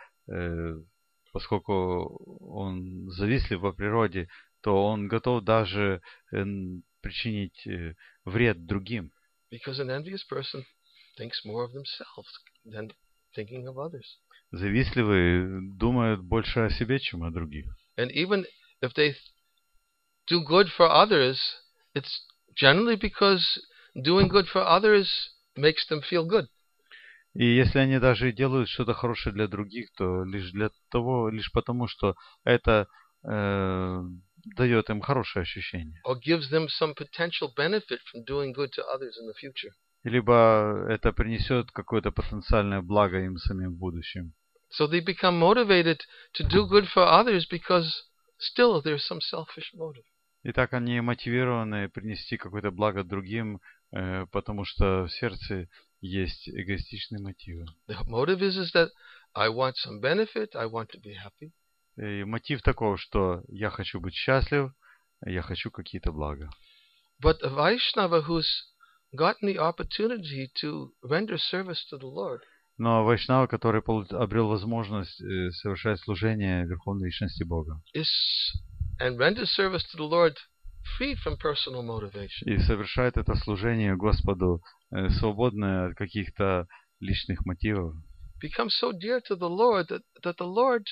поскольку он завистлив по природе, то он готов даже причинить вред другим. Because an envious person thinks more of themselves than thinking of others. Завистливые думают больше о себе, чем о других. And even if they do good for others, it's generally because doing good for others makes them feel good. И если они даже делают что-то хорошее для других, то лишь для того, лишь потому, что это э, дает им хорошее ощущение. Or gives them some potential benefit from doing good to others in the future. Либо это принесет какое-то потенциальное благо им самим в будущем. So they become motivated to do good for others because still there's some selfish motive. И так они мотивированы принести какое-то благо другим, э, потому что в сердце есть эгоистичные мотивы. The motive is, is that I want some benefit, I want to be happy. И мотив таков, что я хочу быть счастлив, я хочу какие-то блага. But a Vaishnava who's gotten the opportunity to render service to the Lord, но вайшнава, который обрел возможность совершать служение верховной личности Бога, is and render service to the Lord freed from personal motivation. И совершает это служение Господу свободное от каких-то личных мотивов becomes so dear to the Lord that, that the Lord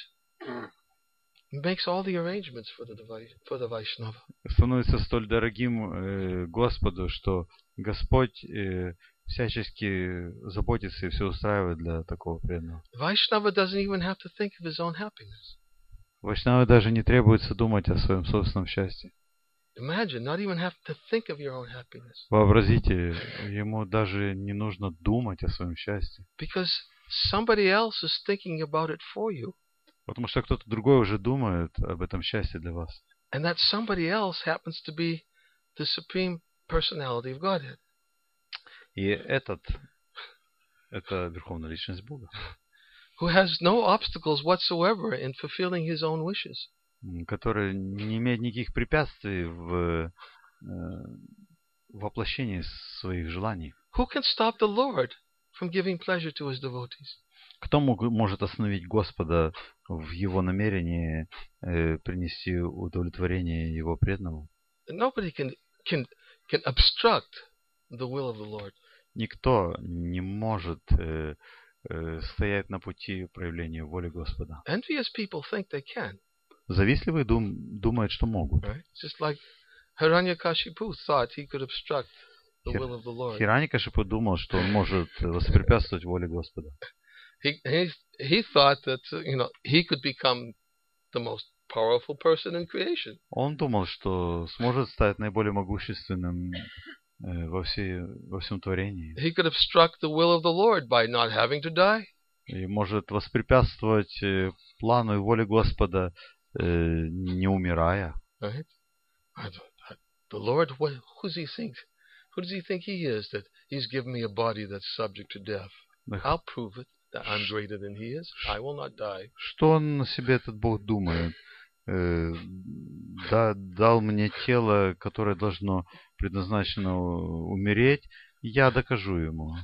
makes all the arrangements for the for the Vaishnava. становится столь дорогим э, Господу, что Господь э, всячески заботится и все устраивает для такого преданного. Vaishnava doesn't even have to think of his own happiness. Вайшнаве даже не требуется думать о своем собственном счастье. Imagine not even have to think of your own happiness. Вообразите, ему даже не нужно думать о своем счастье. Because somebody else is thinking about it for you. Потому что кто-то другой уже думает об этом счастье для вас. And that somebody else happens to be the supreme personality of Godhead. И этот, это Верховная Личность Бога. Who has no obstacles whatsoever in fulfilling his own wishes. Который не имеет никаких препятствий в э, воплощении своих желаний. Who can stop the Lord from giving pleasure to his devotees? Кто мог, может остановить Господа в его намерении э, принести удовлетворение его преданному? Nobody can can can obstruct the will of the Lord. Никто не может э, э, стоять на пути проявления воли Господа. Envious people think they can. Завистливые дум, думают, что могут. Right? Just like Hiranyakashipu thought he could obstruct the will of the Lord. Хираньякашипу думал, что он может воспрепятствовать воле Господа. He he he thought that you know he could become the most powerful person in creation. Он думал, что сможет стать наиболее могущественным э, во всей во всем творении. He could obstruct the will of the Lord by not having to die. И может воспрепятствовать э, плану и воле Господа, э, не умирая. Right? The Lord, what, who does he think? Who does he think he is that he's given me a body that's subject to death? I'll prove it that I'm greater than he is. I will not die. Что он на себе этот Бог думает? Э, да, дал мне тело, которое должно предназначено умереть, я докажу ему.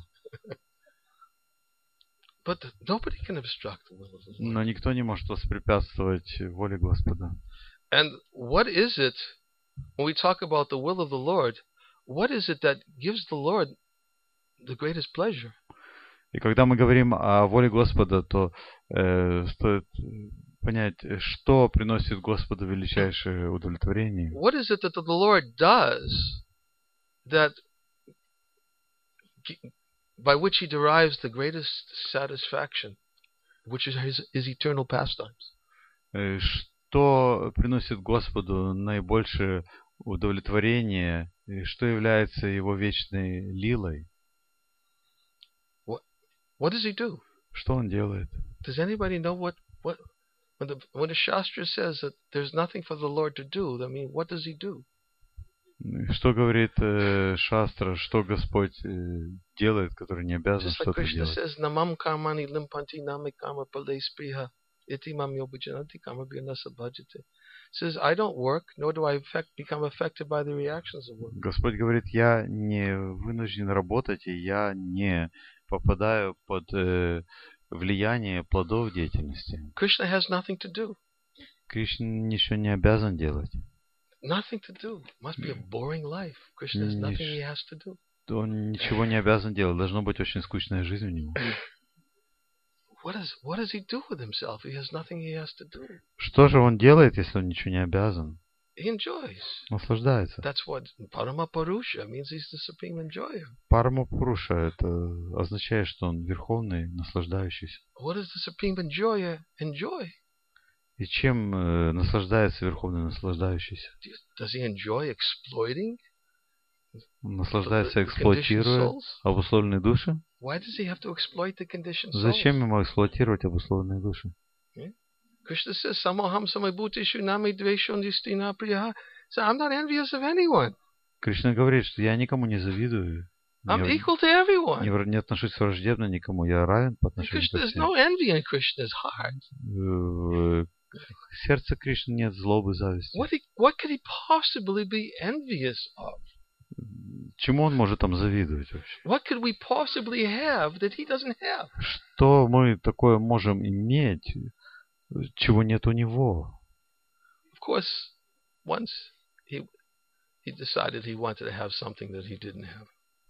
But nobody can obstruct the will of the Lord. Но никто не может воспрепятствовать воле Господа. And what is it when we talk about the will of the Lord? What is it that gives the Lord the greatest pleasure? И когда мы говорим о воле Господа, то э, стоит понять, что приносит Господу величайшее удовлетворение. What is it that the Lord does that by which he derives the greatest satisfaction, which is his, his eternal pastimes? Э, что приносит Господу наибольшее удовлетворение, и что является его вечной лилой? What, what does he do? Что он делает? Does anybody know what what when the when the Shastra says that there's nothing for the Lord to do? I mean, what does he do? Что говорит э, Шастра, что Господь э, делает, который не обязан Just like что-то Krishna делать? says, "Namam karmani limpanti nami kama pale spriha iti mam yobijananti kama bhyanasa bhajate." Says, I don't work, nor do I affect, become affected by the reactions of work. Господь говорит, я не вынужден работать, и я не попадаю под э, влияние плодов деятельности. Krishna has nothing to do. Кришна ничего не обязан делать. Nothing to do. Must be a boring life. Krishna has nothing he has to do. Он ничего не обязан делать. Должна быть очень скучная жизнь у него. What does what does he do with himself? He has nothing he has to do. Что же он делает, если он ничего не обязан? He enjoys. Наслаждается. That's what Paramapurusha means. He's the supreme enjoyer. Парамапуруша это означает, что он верховный, наслаждающийся. What does the supreme enjoyer enjoy? И чем э, наслаждается верховный наслаждающийся? Does he enjoy exploiting? Он наслаждается, эксплуатируя обусловленные души? Why does he have to exploit the conditioned souls? Зачем ему эксплуатировать обусловленные души? Yeah. Krishna says, "Samoham samabhutishu nami dveshon distina priya." So I'm not envious of anyone. Кришна говорит, что я никому не завидую. I'm Не, equal to everyone. не, не отношусь враждебно никому. Я равен по отношению Krishna, ко there's всем. no envy in Krishna's heart. В сердце Кришны нет злобы, зависти. What, he, what could he possibly be envious of? Чему он может там завидовать вообще? What could we possibly have that he doesn't have? Что мы такое можем иметь, чего нет у него? Of course, once he he decided he wanted to have something that he didn't have.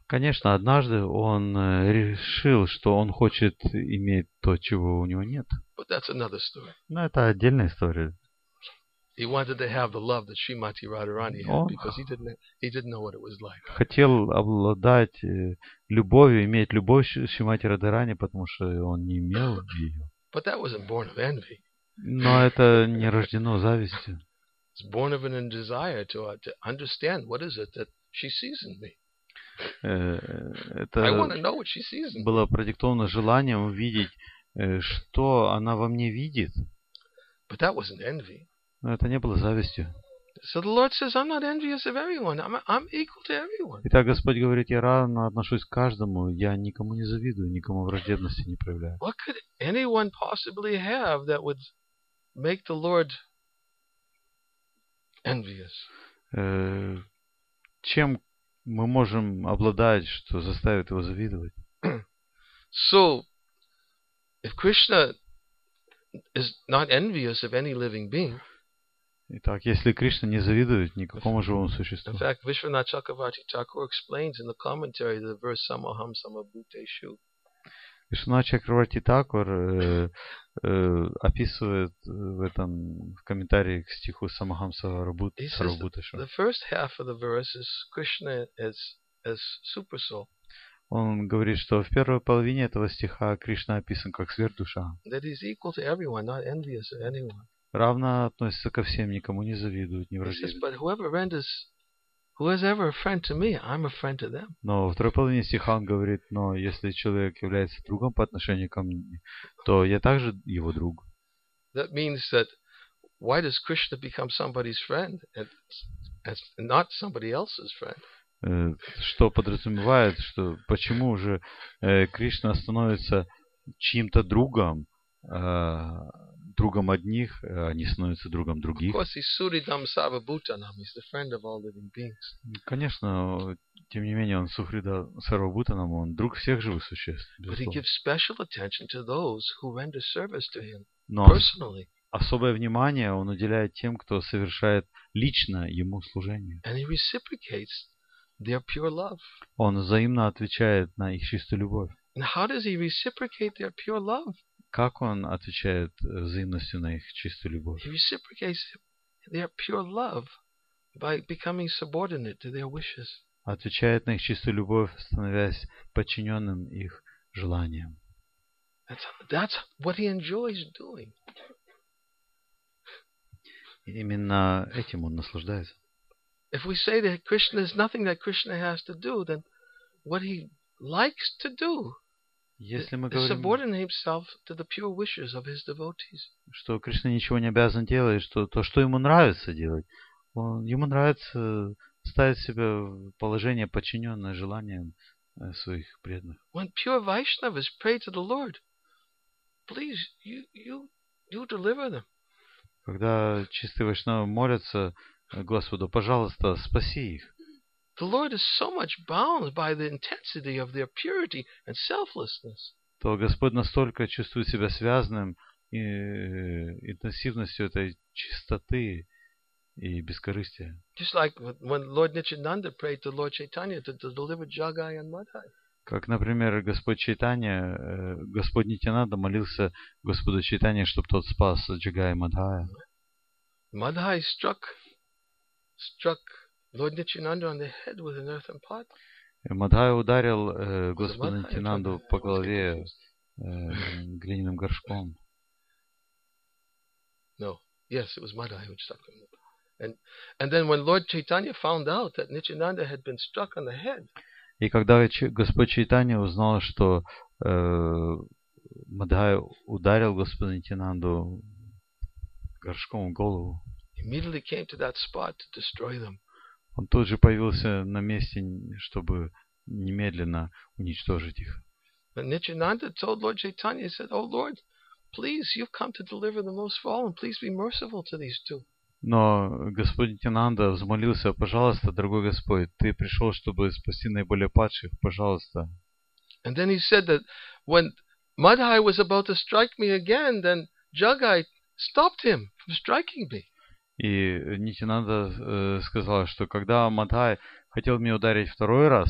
Конечно, однажды он э, решил, что он хочет иметь то, чего у него нет. But that's another story. Но это отдельная история. He wanted to have the love that Srimati Radharani had Он because he didn't he didn't know what it was like. хотел обладать э, любовью, иметь любовь Ш- Шримати Радхарани, потому что он не имел ее. But that wasn't born of envy. Но это не рождено завистью. It's born of an desire to uh, to understand what is it that she sees in me. Э, I want to Это know what she sees in me. было продиктовано желанием увидеть, э, что она во мне видит. But that wasn't envy. Но это не было завистью. So the Lord says, I'm not envious of everyone. I'm I'm equal to everyone. Итак, Господь говорит, я равно отношусь к каждому, я никому не завидую, никому враждебности не проявляю. What could anyone possibly have that would make the Lord envious? Э, Чем мы можем обладать, что заставит его завидовать? So, if Krishna is not envious of any living being, Итак, если Кришна не завидует никакому живому in существу. fact, Vishwanath Chakravarti Thakur explains in the commentary the verse Samaham Samabhuteshu. Вишванат Чакраварти Такур э, э, описывает в этом в комментарии к стиху Самахам He says that Сарвабхуташу. the first half of the verse is Krishna as as super soul, Он говорит, что в первой половине этого стиха Кришна описан как сверхдуша. that he's equal to everyone, not envious of anyone. Равно относится ко всем, никому не завидует, не He says, враждебен. but whoever renders, who is ever a friend to me, I'm a friend to them. Но во второй половине стиха он говорит, но если человек является другом по отношению ко мне, то я также его друг. That means that why does Krishna become somebody's friend and, and not somebody else's friend? Э, Что подразумевает, что почему же э, Кришна становится чьим-то другом, э, другом одних, а не становится другом Of других. course, he's Suridam Sarvabhutanam. He's the friend of all living beings. Конечно, тем не менее, он Сухрида Сарвабхутанам, он друг всех живых существ. But he безусловно. gives special attention to those who render service to him Но personally. особое внимание он уделяет тем, кто совершает лично ему служение. And he reciprocates their pure love. Он взаимно отвечает на их чистую любовь. And how does he reciprocate their pure love? Как он отвечает э, взаимностью на их чистую любовь? He reciprocates their pure love by becoming subordinate to their wishes. Отвечает на их чистую любовь, становясь подчиненным их желаниям. That's, that's what he enjoys doing. Именно этим он наслаждается. If we say that Krishna is nothing that Krishna has to do, then what he likes to do Если мы is говорим, subordinate himself to the pure wishes of his devotees. что Кришна ничего не обязан делать, что то, что ему нравится делать, он, ему нравится ставить себя в положение, подчиненное желаниям э, своих преданных. When pure Vaishnavas pray to the Lord, please, you, you, you deliver them. Когда чистые вайшнавы молятся Господу, пожалуйста, спаси их. The Lord is so much bound by the intensity of their purity and selflessness. То Господь настолько чувствует себя связанным и интенсивностью этой чистоты и бескорыстия. Just like when Lord Nityananda prayed to Lord Chaitanya to, to deliver Jagai and Madhai. Как, например, Господь Чайтанья, э, Господь Нитянанда молился Господу Чайтанье, чтобы тот спас Джагая и Мадхая. Madhai struck, struck Lord Nityananda on the head with an earthen pot. Мадхай ударил э, Господа Мадхай, Нитянанду I по always get голове confused. э, глиняным горшком. No, yes, it was Madhai who struck him. And and then when Lord Chaitanya found out that Nityananda had been struck on the head, И когда Ч- Господь Чайтанья узнал, что э, Мадхай ударил Господа Нитянанду горшком в голову, immediately came to that spot to destroy them. он тут же появился на месте, чтобы немедленно уничтожить их. But Nityananda told Lord Chaitanya, he said, "Oh Lord, please, you've come to deliver the most fallen. Please be merciful to these two." Но Господь Нитянанда взмолился: пожалуйста, дорогой Господь, ты пришел, чтобы спасти наиболее падших, пожалуйста. And then he said that when Madhai was about to strike me again, then Jagai stopped him from striking me. И Нитянанда э, сказал, что когда Мадхай хотел меня ударить второй раз,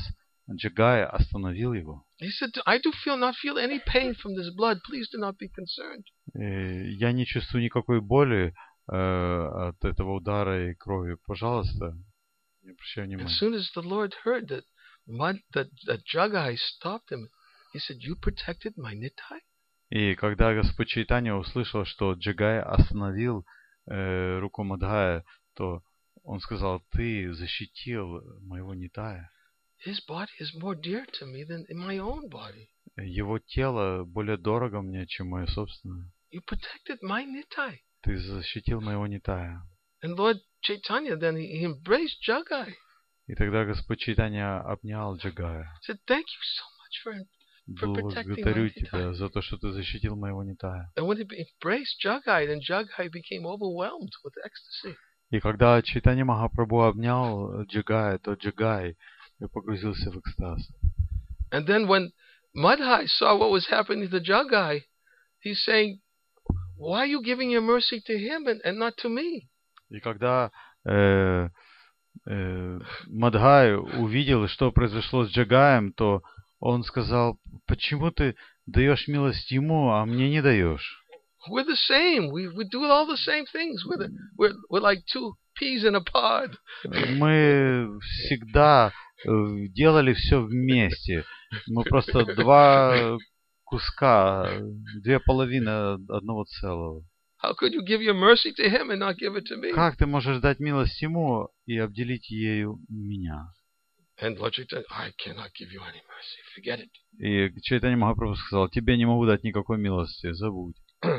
Джагай остановил его. He said, I do feel not feel any pain from this blood. Please do not be concerned. Я не чувствую никакой боли э, от этого удара и крови. Пожалуйста, не обращай As внимания. soon as the Lord heard that, Mud, that, that Jagai stopped him, he said, you protected my Nittai? И когда Господь Чайтанья услышал, что Джагай остановил э, руку Мадхая, то он сказал, ты защитил моего Нитая. His body is more dear to me than in my own body. Его тело более дорого мне, чем мое собственное. You protected my Nittai. Ты защитил моего Нитая. And Lord Chaitanya, then he, he embraced Jagai. И тогда Господь Чайтанья обнял Джагая. Said, thank you so much for, for protecting my Благодарю тебя Nittai. за то, что ты защитил моего Нитая. And when he embraced Jagai, then Jagai became overwhelmed with ecstasy. И когда Чайтанья Махапрабху обнял Джагая, то Джагай погрузился в экстаз. And then when Madhai saw what was happening to Jagai, he's saying, why are you giving your mercy to him and, and not to me? И когда э, э, Мадхай увидел, что произошло с Джагаем, то он сказал, почему ты даешь милость ему, а мне не даешь? We're the same. We we do all the same things. We're the, we're we're like two peas in a pod. Мы всегда делали все вместе. Мы просто два куска, две половины одного целого. How could you give your mercy to him and not give it to me? Как ты можешь дать милость ему и обделить ею меня? And Lord Chaitanya, I cannot give you any mercy. Forget it. И Чайтанья Махапрабху сказал, тебе не могу дать никакой милости, забудь.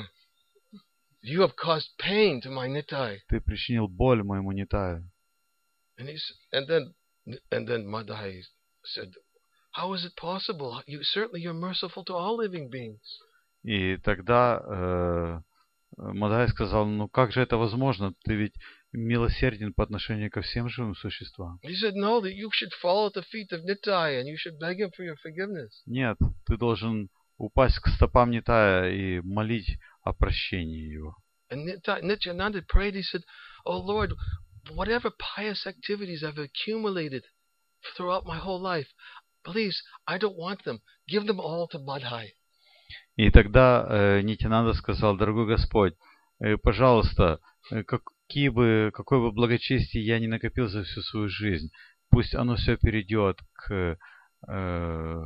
You have caused pain to my Nittai. Ты причинил боль моему Нитаю. And he's and then and then Madhai said, how is it possible? You certainly you're merciful to all living beings. И тогда э, Мадхай сказал, ну как же это возможно? Ты ведь милосерден по отношению ко всем живым существам. He said, no, that you should fall at the feet of Nittai and you should beg him for your forgiveness. Нет, ты должен упасть к стопам Нитая и молить о прощении его. And Nityananda prayed, he said, oh Lord, whatever pious activities I've accumulated throughout my whole life, please, I don't want them. Give them all to Madhai. И тогда э, Нитянанда сказал, дорогой Господь, э, пожалуйста, э, какие бы, какое бы благочестие я ни накопил за всю свою жизнь, пусть оно все перейдет к э,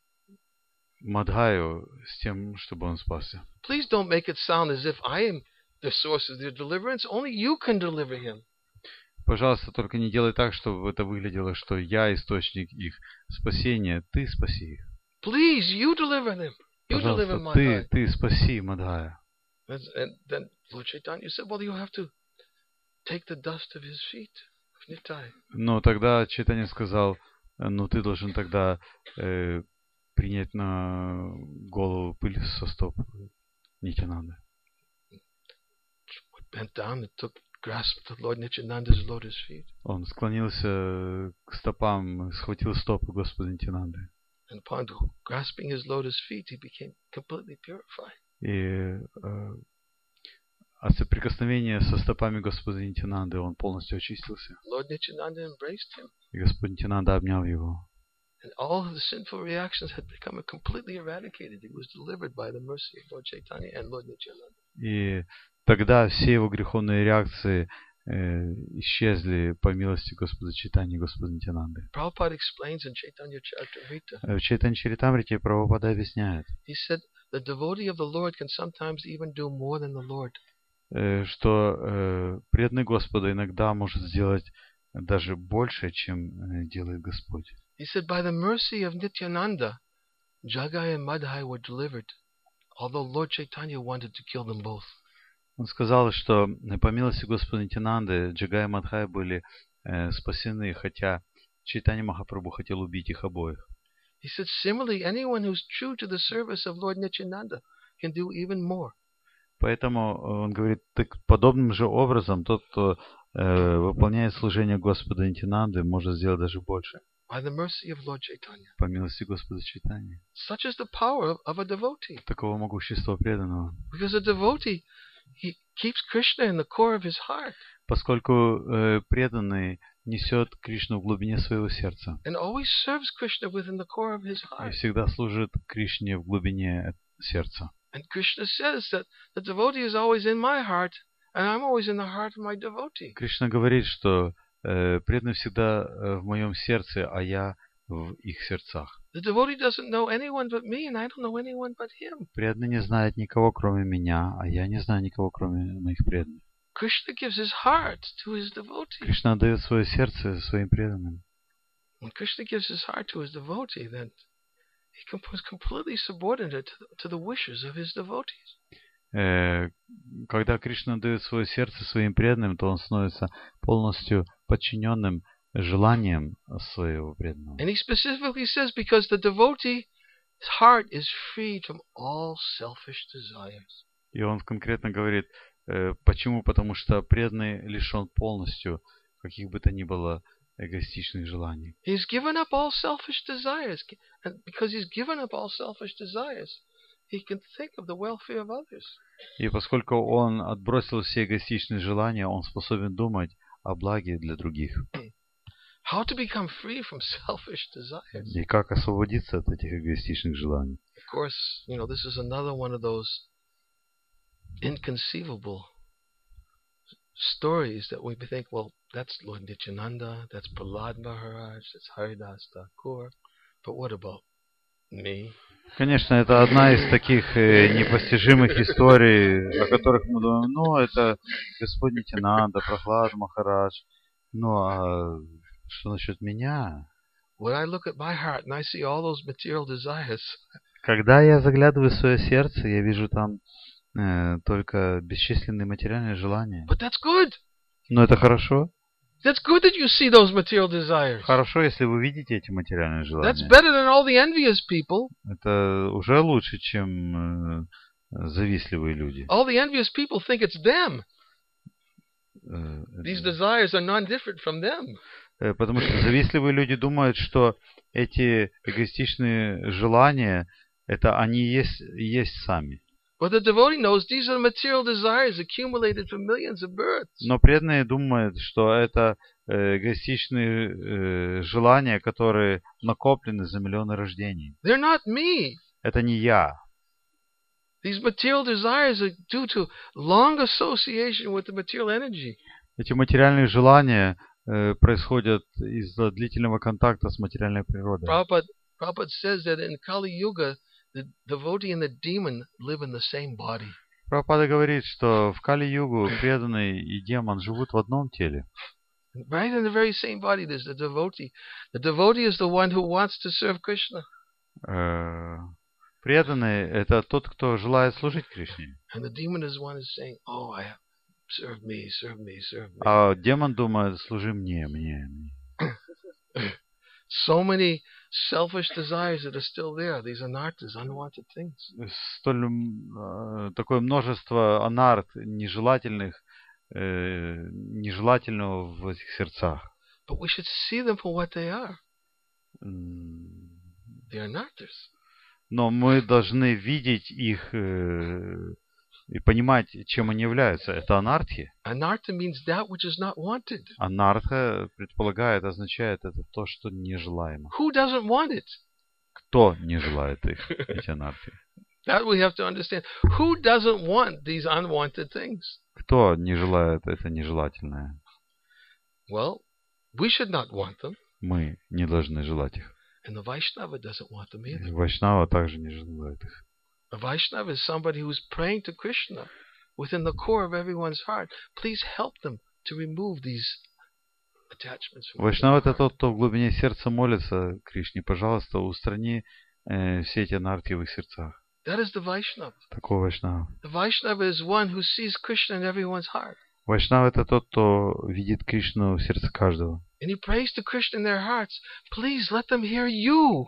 Мадхаю с тем, чтобы он спасся. Please don't make it sound as if I am the source of their deliverance. Only you can deliver him. Пожалуйста, только не делай так, чтобы это выглядело, что я источник их спасения. Ты спаси их. Please, you deliver them. You deliver Пожалуйста, ты, Madhai. ты спаси Мадхая. And, and then Lord Chaitanya said, well, you have to take the dust of his feet, of Nittai. Но тогда Чайтанья сказал, ну ты должен тогда э, принять на голову пыль со стоп Нитянанды. Bent down and took grasped the Lord Nityananda's lotus feet. Он склонился к стопам, схватил стопы Господа Нитянанды. And upon grasping his lotus feet, he became completely purified. И э, от соприкосновения со стопами Господа Нитянанды он полностью очистился. Lord Nityananda embraced him. И Господь Нитянанда обнял его. And all of the sinful reactions had become completely eradicated. He was delivered by the mercy of Lord Chaitanya and Lord Nityananda. И тогда все его греховные реакции э, исчезли по милости Господа Чайтаньи и Господа Нитянанды. Prabhupada explains in Chaitanya Charitamrita. В Чайтанья Чаритамрите Прабхупада объясняет, He said, the devotee of the Lord can sometimes even do more than the Lord. э, что э, преданный Господа иногда может сделать даже больше, чем э, делает Господь. He said, by the mercy of Nityananda, Jagai and Madhai were delivered, although Lord Chaitanya wanted to kill them both. Он сказал, что по милости Господа Нитянанды Джагай и Мадхай были э, спасены, хотя Чайтанья Махапрабху хотел убить их обоих. He said, similarly, anyone who's true to the service of Lord Nityananda can do even more. Поэтому он говорит, так подобным же образом тот, кто э, выполняет служение Господа Нитянанды, может сделать даже больше. By the mercy of Lord Chaitanya. По милости Господа Чайтаньи. Such is the power of, of a devotee. Такого могущества преданного. Because a devotee, he keeps Krishna in the core of his heart. Поскольку э, преданный несет Кришну в глубине своего сердца. And always serves Krishna within the core of his И heart. всегда служит Кришне в глубине сердца. And Krishna says that the devotee is always in my heart, and I'm always in the heart of my devotee. Кришна говорит, что э, преданный всегда э, в моем сердце, а я в их сердцах. The devotee doesn't know anyone but me, and I don't know anyone but him. Преданный не знает никого, кроме меня, а я не знаю никого, кроме моих преданных. Krishna gives his heart to his devotee. Кришна дает свое сердце своим преданным. When Krishna gives his heart to his devotee, then he becomes completely subordinate to the, to the wishes of his devotees. Э, когда Кришна дает свое сердце своим преданным, то он становится полностью подчиненным желаниям своего преданного. And he specifically says, because the devotee's heart is freed from all selfish desires. И он конкретно говорит, э, почему? Потому что преданный лишен полностью каких бы то ни было эгоистичных желаний. He's given up all selfish desires. And because he's given up all selfish desires, he can think of the welfare of others. И поскольку он отбросил все эгоистичные желания, он способен думать о благе для других. How to become free from selfish desires? И как освободиться от этих эгоистичных желаний? Of course, you know, this is another one of those inconceivable stories that we think, well, that's Lord Nityananda, that's Prahlad Maharaj, that's Haridas Thakur, but what about me? Конечно, это одна из таких э, непостижимых историй, о которых мы думаем, ну, это Господь Нитянанда, Прахлад Махарадж, ну, а что насчет меня? When I look at my heart and I see all those material desires, Когда я заглядываю в свое сердце, я вижу там э, только бесчисленные материальные желания. but that's good. Но это хорошо. That's good that you see those material desires. Хорошо, если вы видите эти материальные That's желания. better than all the envious people. Это уже лучше, чем э, завистливые люди. All the envious people think it's them. Э, These desires are non-different from them. э, Потому что завистливые люди думают, что эти эгоистичные желания, это они есть, есть сами. But the devotee knows these are material desires accumulated for millions of births. Но преданные думают, что это э, эгоистичные э, желания, которые накоплены за миллионы рождений. They're not me. Это не я. These material desires are due to long association with the material energy. Эти материальные желания э, происходят из-за длительного контакта с материальной природой. Prabhupada, Prabhupada says that in Kali Yuga, the devotee and the demon live in the same body. Прабхупада говорит, что в Кали-югу преданный и демон живут в одном теле. Right in the very same body, there's the devotee. The devotee is the one who wants to serve Krishna. Э, преданный — это тот, кто желает служить Кришне. And the demon is one who's saying, oh, I have, serve me, serve me, serve me. А демон думает: служи мне, мне, мне. So many selfish desires that are still there. These anarthas, unwanted things. Столь э, такое множество анарт нежелательных, э, нежелательного в этих сердцах. But we should see them for what they are. М, They are anarthas. Но мы должны видеть их э, и понимать, чем они являются. Это анархи. Anartha means that which is not wanted. Анарха предполагает, означает это то, что нежелаемо. Who doesn't want it? Кто не желает их, эти анархи? That we have to understand. Who doesn't want these unwanted things? Кто не желает это нежелательное? Well, we should not want them. Мы не должны желать их. And the Vaishnava doesn't want them either. И Вайшнава также не желает их. A Vaishnava is somebody who's praying to Krishna within the core of everyone's heart. Please help them to remove these attachments. from Вайшнав — their это heart. тот, кто в глубине сердца молится Кришне. Пожалуйста, устрани э, все эти анархи в их сердцах. That is the Vaishnava. Такой Вайшнав. The Vaishnava is one who sees Krishna in everyone's heart. Вайшнав — это тот, кто видит Кришну в сердце каждого. And he prays to Krishna in their hearts. Please let them hear you.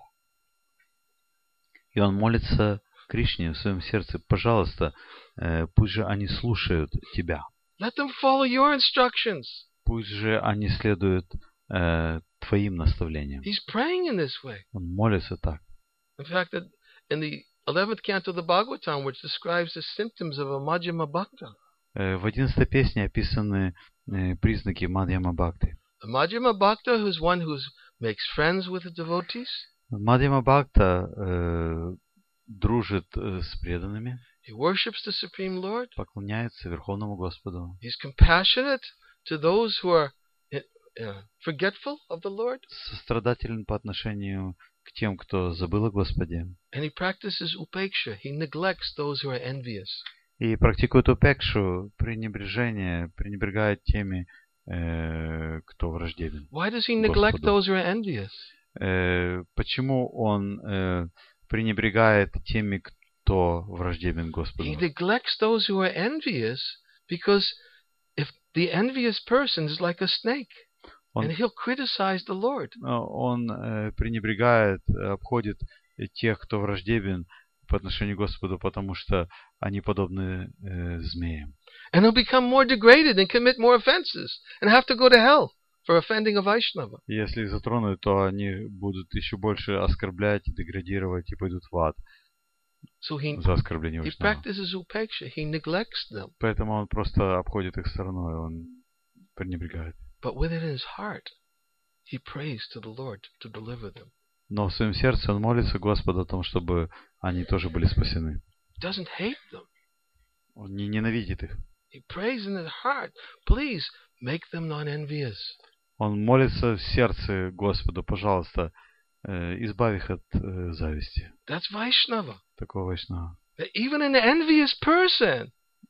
И он молится Кришне в своем сердце: пожалуйста, э, пусть же они слушают тебя. Let them follow your instructions. Пусть же они следуют э, твоим наставлениям. He's praying in this way. Он молится так. In fact, that in the eleventh canto of the Bhagavatam, which describes the symptoms of a Madhyama Bhakta, Э, в одиннадцатой песне описаны э, признаки Мадьяма Бхакти. A Madhyama Bhakta who's one who makes friends with the devotees. Мадхьяма Бхакта э, дружит э, с преданными, He worships the Supreme Lord. поклоняется Верховному Господу. He's compassionate to those who are uh, forgetful of the Lord. Сострадателен по отношению к тем, кто забыл о Господе. And he practices upeksha. He neglects those who are envious. И практикует упекшу, пренебрежение, пренебрегает теми, э, кто враждебен. Why does he neglect Господу. those who are envious? Э, почему он э, пренебрегает теми, кто враждебен Господу? He neglects those who are envious because if the envious person is like a snake, Он, and he'll criticize the Lord. он э, пренебрегает, обходит тех, кто враждебен по отношению к Господу, потому что они подобны э, змеям. And he'll become more degraded and commit more offenses and have to go to hell for offending a Vaishnava. И если их затронут, то они будут еще больше оскорблять, деградировать и пойдут в ад So he, за оскорбление he Вайшнава. practices upeksha. He neglects them. Поэтому он просто обходит их стороной, он пренебрегает. But within his heart, he prays to the Lord to deliver them. Но в своем сердце он молится Господу о том, чтобы они тоже были спасены. He doesn't hate them. Он не ненавидит их. He prays in his heart, please make them non-envious. Он молится в сердце Господу, пожалуйста, э, избавь их от э, зависти. That's Vaishnava. Такого Вайшнава. That even an envious person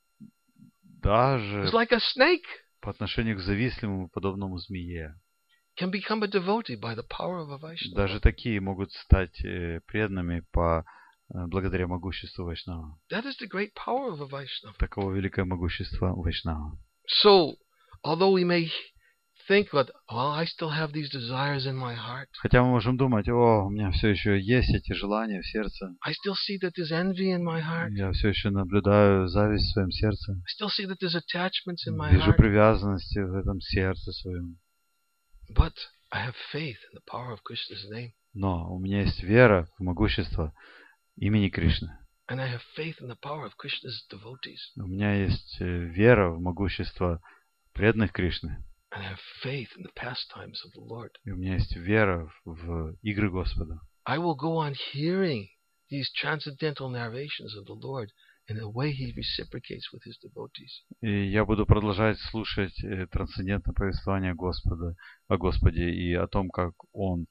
Даже is like a snake, по отношению к завистливому, подобному змее. can become a devotee by the power of a Vaishnava. Даже такие могут стать э, преданными по, э, благодаря могуществу Вайшнава. That is the great power of a Vaishnava. Таково великое могущество Вайшнава. So, although we may think that, well, I still have these desires in my heart. Хотя мы можем думать, о, у меня все еще есть эти желания в сердце. I still see that there's envy in my heart. Я все еще наблюдаю зависть в своем сердце. I still see that there's attachments in my Вижу heart. привязанности в этом сердце своем. But I have faith in the power of Krishna's name. Но у меня есть вера в могущество имени Кришны. And I have faith in the power of Krishna's devotees. У меня есть э, вера в могущество преданных Кришны. And I have faith in the pastimes of the Lord. И у меня есть вера в, в игры Господа. I will go on hearing these transcendental narrations of the Lord in the way He reciprocates with His devotees. И я буду продолжать слушать э, трансцендентное повествование Господа, о Господе и о том, как Он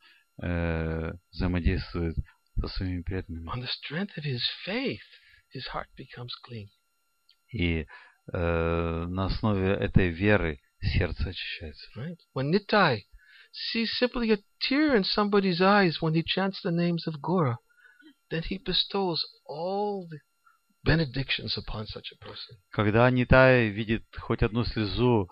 э, взаимодействует со своими преданными. On the strength of His faith, His heart becomes clean. И э, на основе этой веры сердце очищается. Right? When Nitai sees simply a tear in somebody's eyes when he chants the names of Gora, then he bestows all the benedictions upon such a person. Когда Нитай видит хоть одну слезу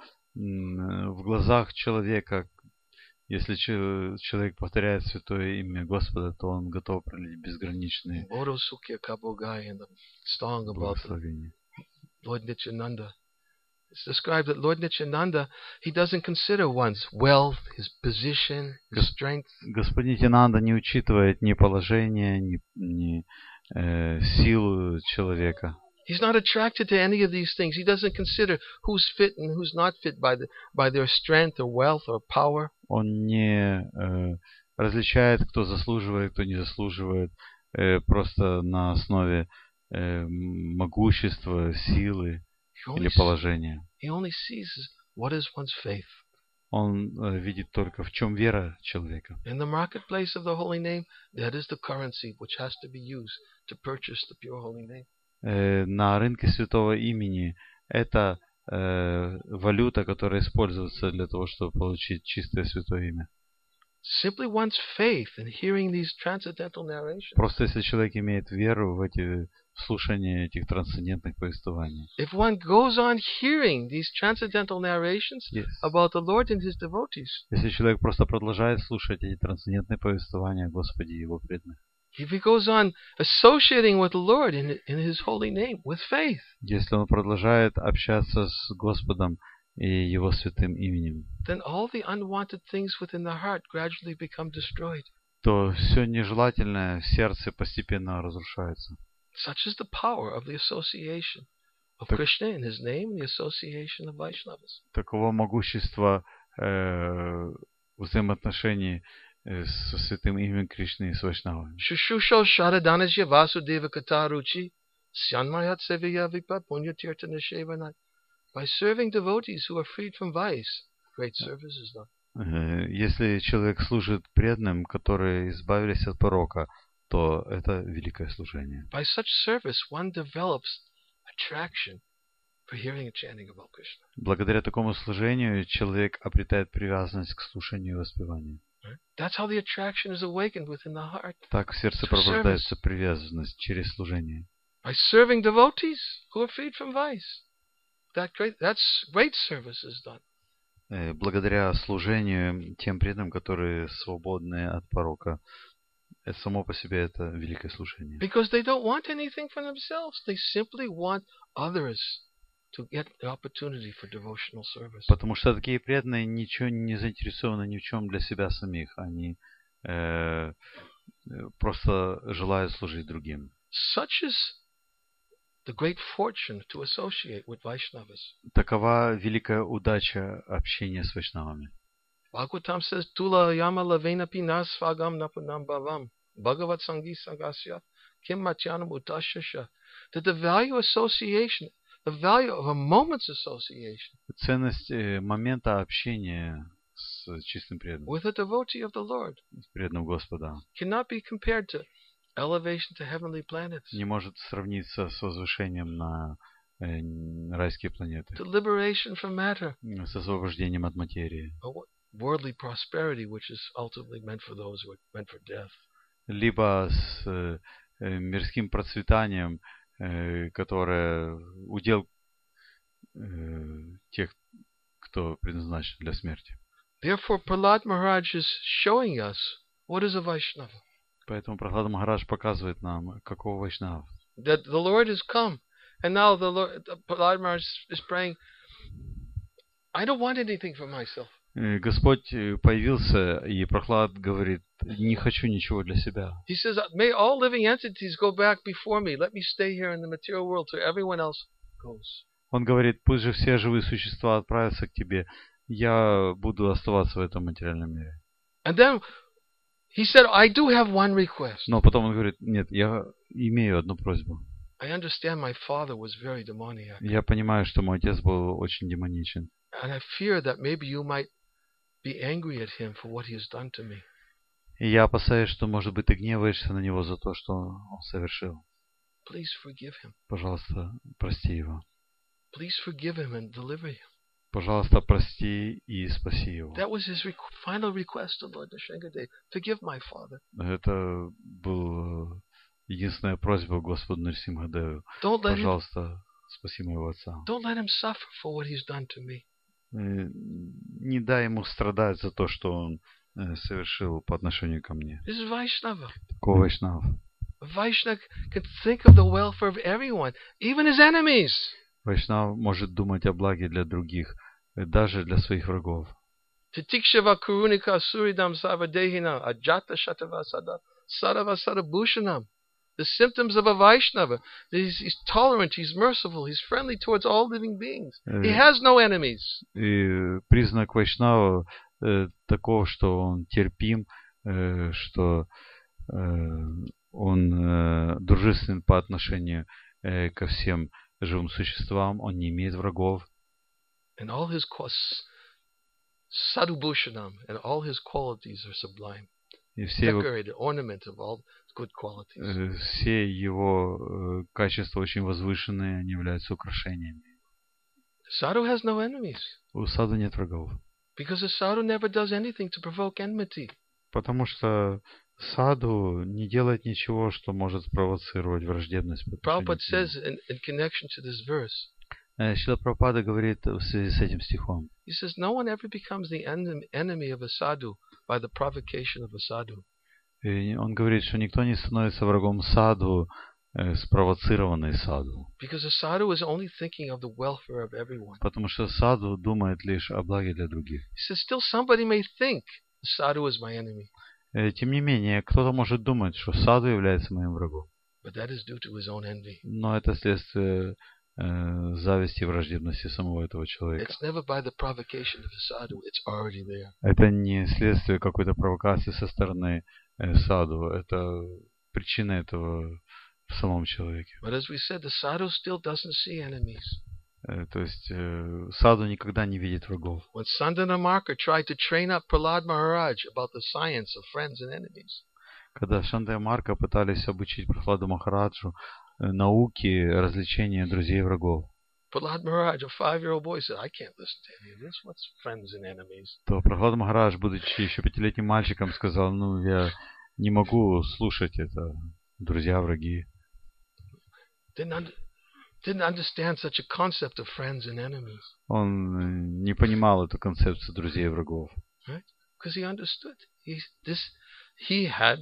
м, в глазах человека, если че- человек повторяет святое имя Господа, то он готов пролить безграничные Oro Sukya Kabogai in the song about the благословения. Lord Nityananda. It's described that Lord Nityananda, he doesn't consider one's wealth, his position, his strength. Господин Нитянанда не учитывает ни положение, ни, ни э, силу человека. He's not attracted to any of these things. He doesn't consider who's fit and who's not fit by the by their strength or wealth or power. Он не э, различает, кто заслуживает, кто не заслуживает, э, просто на основе э, могущества, силы He или only, положения. he only sees what is one's faith. Он э, видит только, в чем вера человека. In the marketplace of the holy name, that is the currency which has to be used to purchase the pure holy name. Э, на рынке святого имени это э, валюта, которая используется для того, чтобы получить чистое святое имя. Simply one's faith in hearing these transcendental narrations. Просто если человек имеет веру в эти в слушание этих трансцендентных повествований. If one goes on hearing these transcendental narrations Yes. about the Lord and His devotees, Если человек просто продолжает слушать эти трансцендентные повествования о Господе и Его преданных. if he goes on associating with the Lord in, in His holy name with faith, Если он продолжает общаться с Господом и Его святым именем, then all the unwanted things within the heart gradually become destroyed. то все нежелательное в сердце постепенно разрушается. Such is the power of the association of Так- Krishna in His name and the association of Vaishnavas. Таково могущество э, взаимоотношений э, со святым именем Кришны и с вайшнавами. Shushusho Sharadanasya Vasudeva Kataruchi Syanmayat Seviya Vipat Punyatirtha Nishevanat. By serving devotees who are freed from vice, great service is done. Э, Если человек служит преданным, которые избавились от порока, то это великое служение. By such service, one develops attraction for hearing and chanting about Krishna. Благодаря такому служению человек обретает привязанность к слушанию и воспеванию. That's how the attraction is awakened within the heart. Так в сердце пробуждается привязанность через служение. By serving devotees who are freed from vice. That great, that's great service is done. Э, Благодаря служению тем преданным, которые свободны от порока, это само по себе это великое служение. Because they don't want anything for themselves. They simply want others to get the opportunity for devotional service. Потому что такие преданные ничего не заинтересованы ни в чем для себя самих. Они э, просто желают служить другим. Such is the great fortune to associate with Vaishnavas. Такова великая удача общения с вайшнавами. Bhagavatam says, Tula yama lavena pinas svagam napanam bhavam. Bhagavat sangi sangasya kim matyanam utashasha. That the value of association, the value of a moment's association Ценность э, момента общения с чистым преданным, with a devotee of the Lord с преданным Господа, cannot be compared to elevation to heavenly planets, не может сравниться с возвышением на э, райские планеты, to liberation from matter, с освобождением от материи, or worldly prosperity, which is ultimately meant for those who are meant for death. либо с э, э, мирским процветанием, э, которое удел э, тех, кто предназначен для смерти. Therefore, Prahlad Maharaj is showing us what is a Vaishnava. Поэтому Прахлада Махарадж показывает нам, какого вайшнава. That the Lord has come, and now the Lord, Prahlad Maharaj is praying, I don't want anything for myself. Господь появился, и Прахлад говорит, не хочу ничего для себя. He says, may all living entities go back before me. Let me stay here in the material world till everyone else goes. Он говорит, пусть же все живые существа отправятся к тебе, я буду оставаться в этом материальном мире. And then he said, I do have one request. Но потом он говорит, нет, я имею одну просьбу. I understand my father was very demoniac. Я понимаю, что мой отец был очень демоничен. And I fear that maybe you might be angry at him for what he has done to me. И я опасаюсь, что, может быть, ты гневаешься на него за то, что он совершил. Please forgive him. Пожалуйста, прости его. Please forgive him and deliver him. Пожалуйста, прости и спаси его. That was his requ- final request to Lord Nishingadev. Forgive my father. Это была единственная просьба Господу Нарсимхадеву. Don't let him, Пожалуйста, спаси моего отца. don't let him suffer for what he's done to me. Э, Не дай ему страдать за то, что он э, совершил по отношению ко мне. This is Vaishnava. Такого вайшнав. A Vaishnava can think of the welfare of everyone, even his enemies. Вайшнав может думать о благе для других, э, даже для своих врагов. Titikshava kurunika suridam savadehina ajata shatava sada sadava sadabhushanam. The symptoms of a Vaishnava. He's, he's tolerant, he's merciful, he's friendly towards all living beings. He has no enemies. И признак вайшнава э, таков, что он терпим, э, что э, он э, дружествен по отношению э, ко всем живым существам, он не имеет врагов. And all his quas- sadhubhushanam, and all his qualities are sublime. И все его, Decorated, ornament of all good qualities. э, все его э, качества очень возвышенные, они являются украшениями. Sadhu has no enemies. У саду нет врагов. Because a sadhu never does anything to provoke enmity. Потому что саду не делает ничего, что может спровоцировать враждебность. по отношению Prabhupada к нему. says in, in connection to this verse, Э, Шрила Прабхупада говорит в связи с этим стихом. he says, no one ever becomes the en- enemy of a sadhu by the provocation of a sadhu. И он говорит, что никто не становится врагом саду, э, спровоцированной саду. Because a sadhu is only thinking of the welfare of everyone. Потому что саду думает лишь о благе для других. He says, still somebody may think the sadhu is my enemy, Э, Тем не менее, кто-то может думать, что саду является моим врагом. but that is due to his own envy. Но это следствие э, зависти и враждебности самого этого человека. It's never by the provocation of the sadhu. It's already there. Это не следствие какой-то провокации со стороны э, саду. Это причина этого в самом человеке. But as we said, the sadhu still doesn't see enemies. Э, то есть э, саду никогда не видит врагов. When Sandanamarka tried to train up Prahlad Maharaj about the science of friends and enemies, Когда Шанда и Марка пытались обучить Прахладу Махараджу э, науке развлечения друзей и врагов, Prahlad Maharaj, a five-year-old boy, said, I can't listen to any of this. What's friends and enemies? то Прахлад Махарадж, будучи еще пятилетним мальчиком, сказал: ну, я не могу слушать это, друзья, враги. Didn't, under, didn't understand such a concept of friends and enemies. Он э, не понимал эту концепцию друзей и врагов. Because he understood. He, this, he had,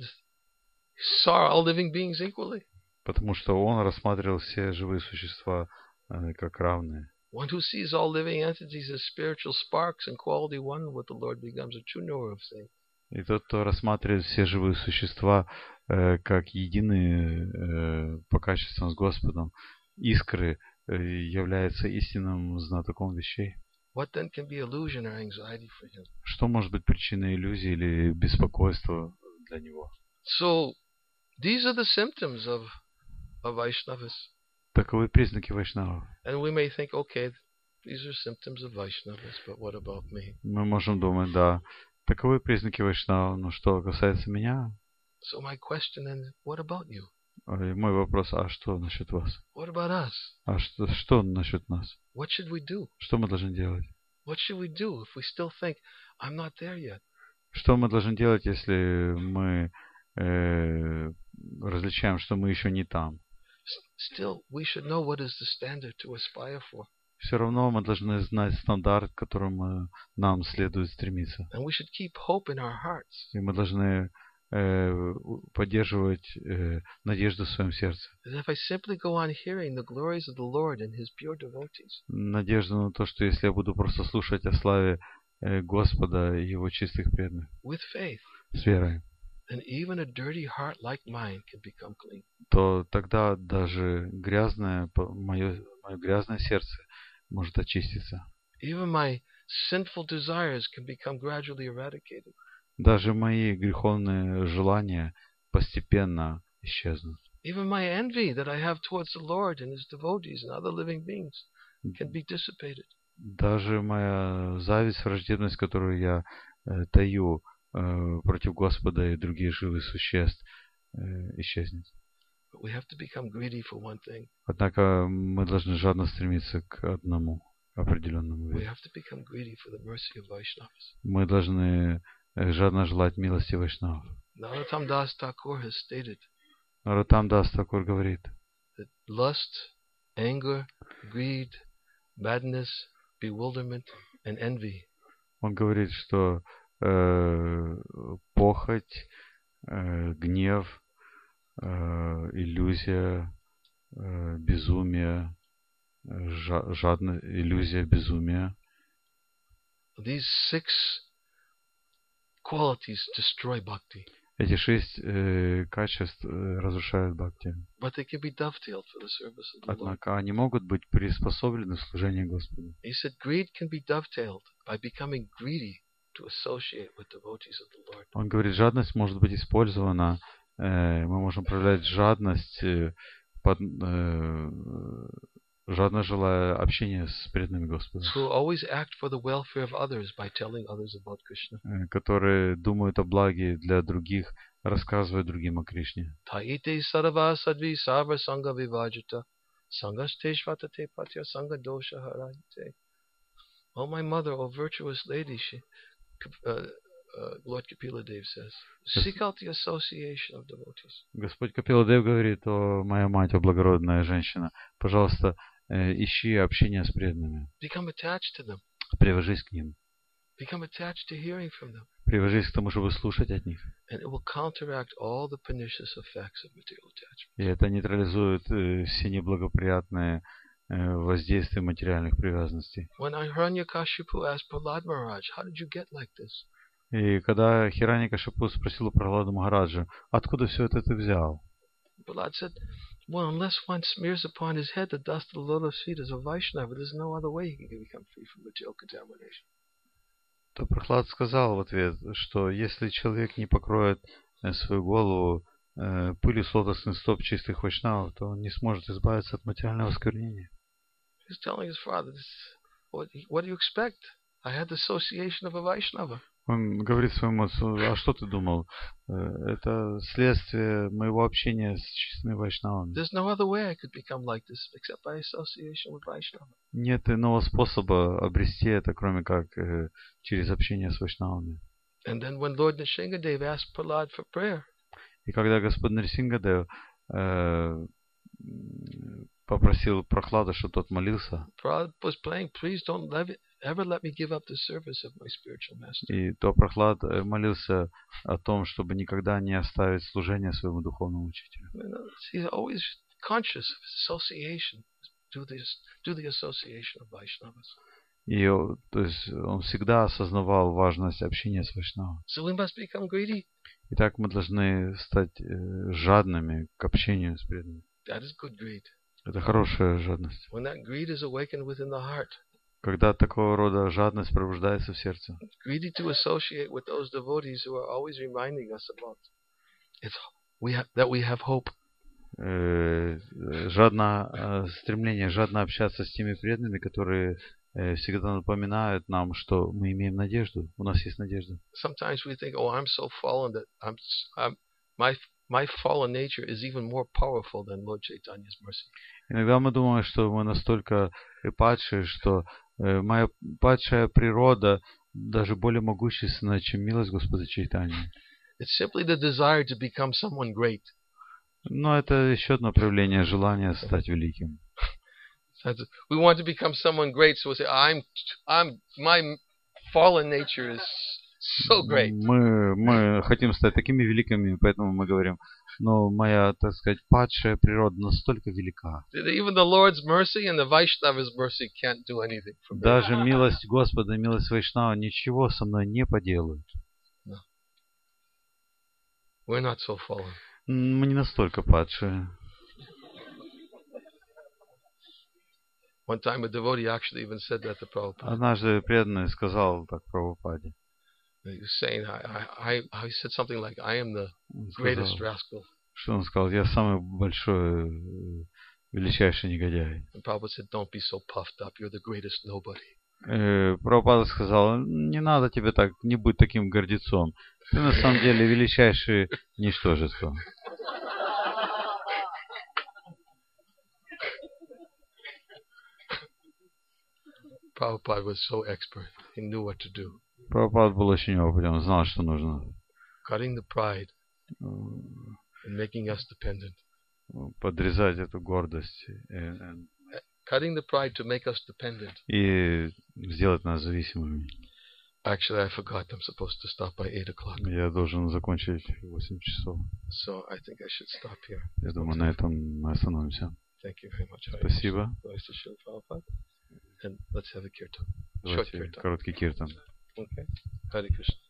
saw all living beings equally. Потому что он рассматривал все живые существа э, как равные. One who sees all living entities as spiritual sparks and quality one with the Lord becomes a true knower of things. И тот, кто рассматривает все живые существа э, как единые э, по качествам с Господом искры, э, является истинным знатоком вещей. What then can be illusion or anxiety for him? Что может быть причиной иллюзии или беспокойства для него? So, these are the symptoms of, of Vaishnavas. Таковы признаки вайшнавов. And we may think, okay, these are symptoms of Vaishnavas, but what about me? Мы можем думать, да, таковы признаки вайшнавов, но что касается меня, So my question then, what about you? э, мой вопрос: а что насчет вас? What about us? А что, что насчет нас? What should we do? Что мы должны делать? What should we do if we still think, I'm not there yet? Что мы должны делать, если мы э, различаем, что мы еще не там? Still, we should know what is the standard to aspire for. Все равно мы должны знать стандарт, к которому нам следует стремиться. And we should keep hope in our hearts. И мы должны э, поддерживать э, надежду в своем сердце. That if I simply go on hearing the glories of the Lord and His pure devotees, Надежду на то, что если я буду просто слушать о славе э, Господа и Его чистых преданных with faith, с верой, then even a dirty heart like mine can become clean. то тогда даже грязное, мое, мое грязное сердце может очиститься. Even my sinful desires can become gradually eradicated. Даже мои греховные желания постепенно исчезнут. Even my envy that I have towards the Lord and His devotees and other living beings can be dissipated. Даже моя зависть, враждебность, которую я э, таю э, против Господа и других живых существ, э, исчезнет. But we have to become greedy for one thing. Однако мы должны жадно стремиться к одному определенному We виду. have to become greedy for the mercy of Vaishnavas. Мы должны э, жадно желать милости вайшнавов. Narottam Das Thakur has stated Наротам Дас Такур говорит: that lust, anger, greed, madness, bewilderment, and envy он говорит, что э, похоть, э, гнев, э, иллюзия, э, безумие, жа- жадно, иллюзия, безумие. these six qualities destroy bhakti, Эти шесть э, качеств э, разрушают бхакти. but they can be dovetailed for the service of the Lord. Однако они могут быть приспособлены в служении Господу. He said greed can be dovetailed by becoming greedy to associate with devotees of the Lord. Он говорит, жадность может быть использована, э, мы можем проявлять жадность, э, под, э, жадно желая общения с преданными Господа, Who always act for the welfare of others by telling others about Krishna. э, которые думают о благе для других, рассказывая другим о Кришне. Taite sarva sadvi sarva sangha vivajita sangaste shvatate patya sangha dosha harayate. Oh, my mother, oh virtuous lady, she, uh, uh, Lord Kapila Dev says, seek out the association of devotees. Господь Капиладев говорит: о моя мать, о благородная женщина, пожалуйста, э, ищи общение с преданными, Become attached to them. привяжись к ним, Become attached to hearing from them. привяжись к тому, чтобы слушать от них. And it will counteract all the pernicious effects of material attachment. И это нейтрализует э, все неблагоприятные э, воздействия материальных привязанностей. When Hiranyakashipu asked Prahlad Maharaj, how did you get like this? И когда Хираникашипу спросил у Прахлада Махараджа: откуда все это ты взял? Prahlad said, Well, unless one smears upon his head the dust of the lotus feet as a Vaishnava, there's no other way he can become free from material contamination. То Прохлад сказал в ответ, что если человек не покроет свою голову э, пылью с лотосных стоп чистых вайшнавов, то он не сможет избавиться от материального осквернения. He's telling his father, this, what, what do you expect? I had the association of a Vaishnava. Он говорит своему отцу, а что ты думал? Это следствие моего общения с чистыми вайшнавами. There's no other way I could become like this except by association with Vaishnava. Нет иного способа обрести это, кроме как э, через общение с вайшнавами. And then when Lord Nrsingadev asked Prahlad for prayer, и когда Господь Нрсингадев э, попросил Прохлада, чтобы тот молился, Prahlad was praying, please don't let it, ever let me give up the service of my spiritual master. И то Прохлад молился о том, чтобы никогда не оставить служение своему духовному учителю. He's always conscious of his association, do this, do the association of Vaishnavas. И то есть он всегда осознавал важность общения с Вайшнавом. So we must become greedy. Итак, мы должны стать э, жадными к общению с преданными. That is good greed. Это хорошая жадность. When that greed is awakened within the heart, когда такого рода жадность пробуждается в сердце. Greedy to associate with those devotees who are always reminding us about it's we have, that we have hope. Э, жадно стремление жадно общаться с теми преданными, которые э, всегда напоминают нам, что мы имеем надежду, у нас есть надежда. Sometimes we think, oh, I'm so fallen that I'm, I'm my my fallen nature is even more powerful than Lord Chaitanya's mercy. Иногда мы думаем, что мы настолько падшие, что э, моя падшая природа даже более могущественна, чем милость Господа Чайтаньи. It's simply the desire to become someone great. Но это еще одно проявление желания стать великим. We want to become someone great, so we say, I'm, I'm, my fallen nature is so great. Мы, мы хотим стать такими великими, поэтому мы говорим, но моя, так сказать, падшая природа настолько велика. Even the Lord's mercy and the Vaishnava's mercy can't do anything for me. Даже милость Господа и милость Вайшнава ничего со мной не поделают. No. We're not so fallen. Мы не настолько падшие. One time a devotee actually even said that to Prabhupada. Однажды преданный сказал так Прабхупаде. He was saying, I, I, I, he said something like, I am the greatest rascal. Что он сказал? Я самый большой, величайший негодяй. And Prabhupada said, don't be so puffed up. You're the greatest nobody. Прабхупада сказал, не надо тебе так, не будь таким гордецом. Ты на самом деле величайшее ничтожество. Prabhupada was so expert. He knew what to do. Прабхупада был очень опытен, он знал, что нужно. Cutting the pride and making us dependent. Подрезать эту гордость. Cutting the pride to make us dependent. И сделать нас зависимыми. Actually, I forgot I'm supposed to stop by eight o'clock. Я должен закончить в восемь часов. So I think I should stop here. Я думаю, на этом мы остановимся. Thank you very much. Спасибо. And let's have a kirtan. Давайте короткий киртан. Okay. Hare Krishna.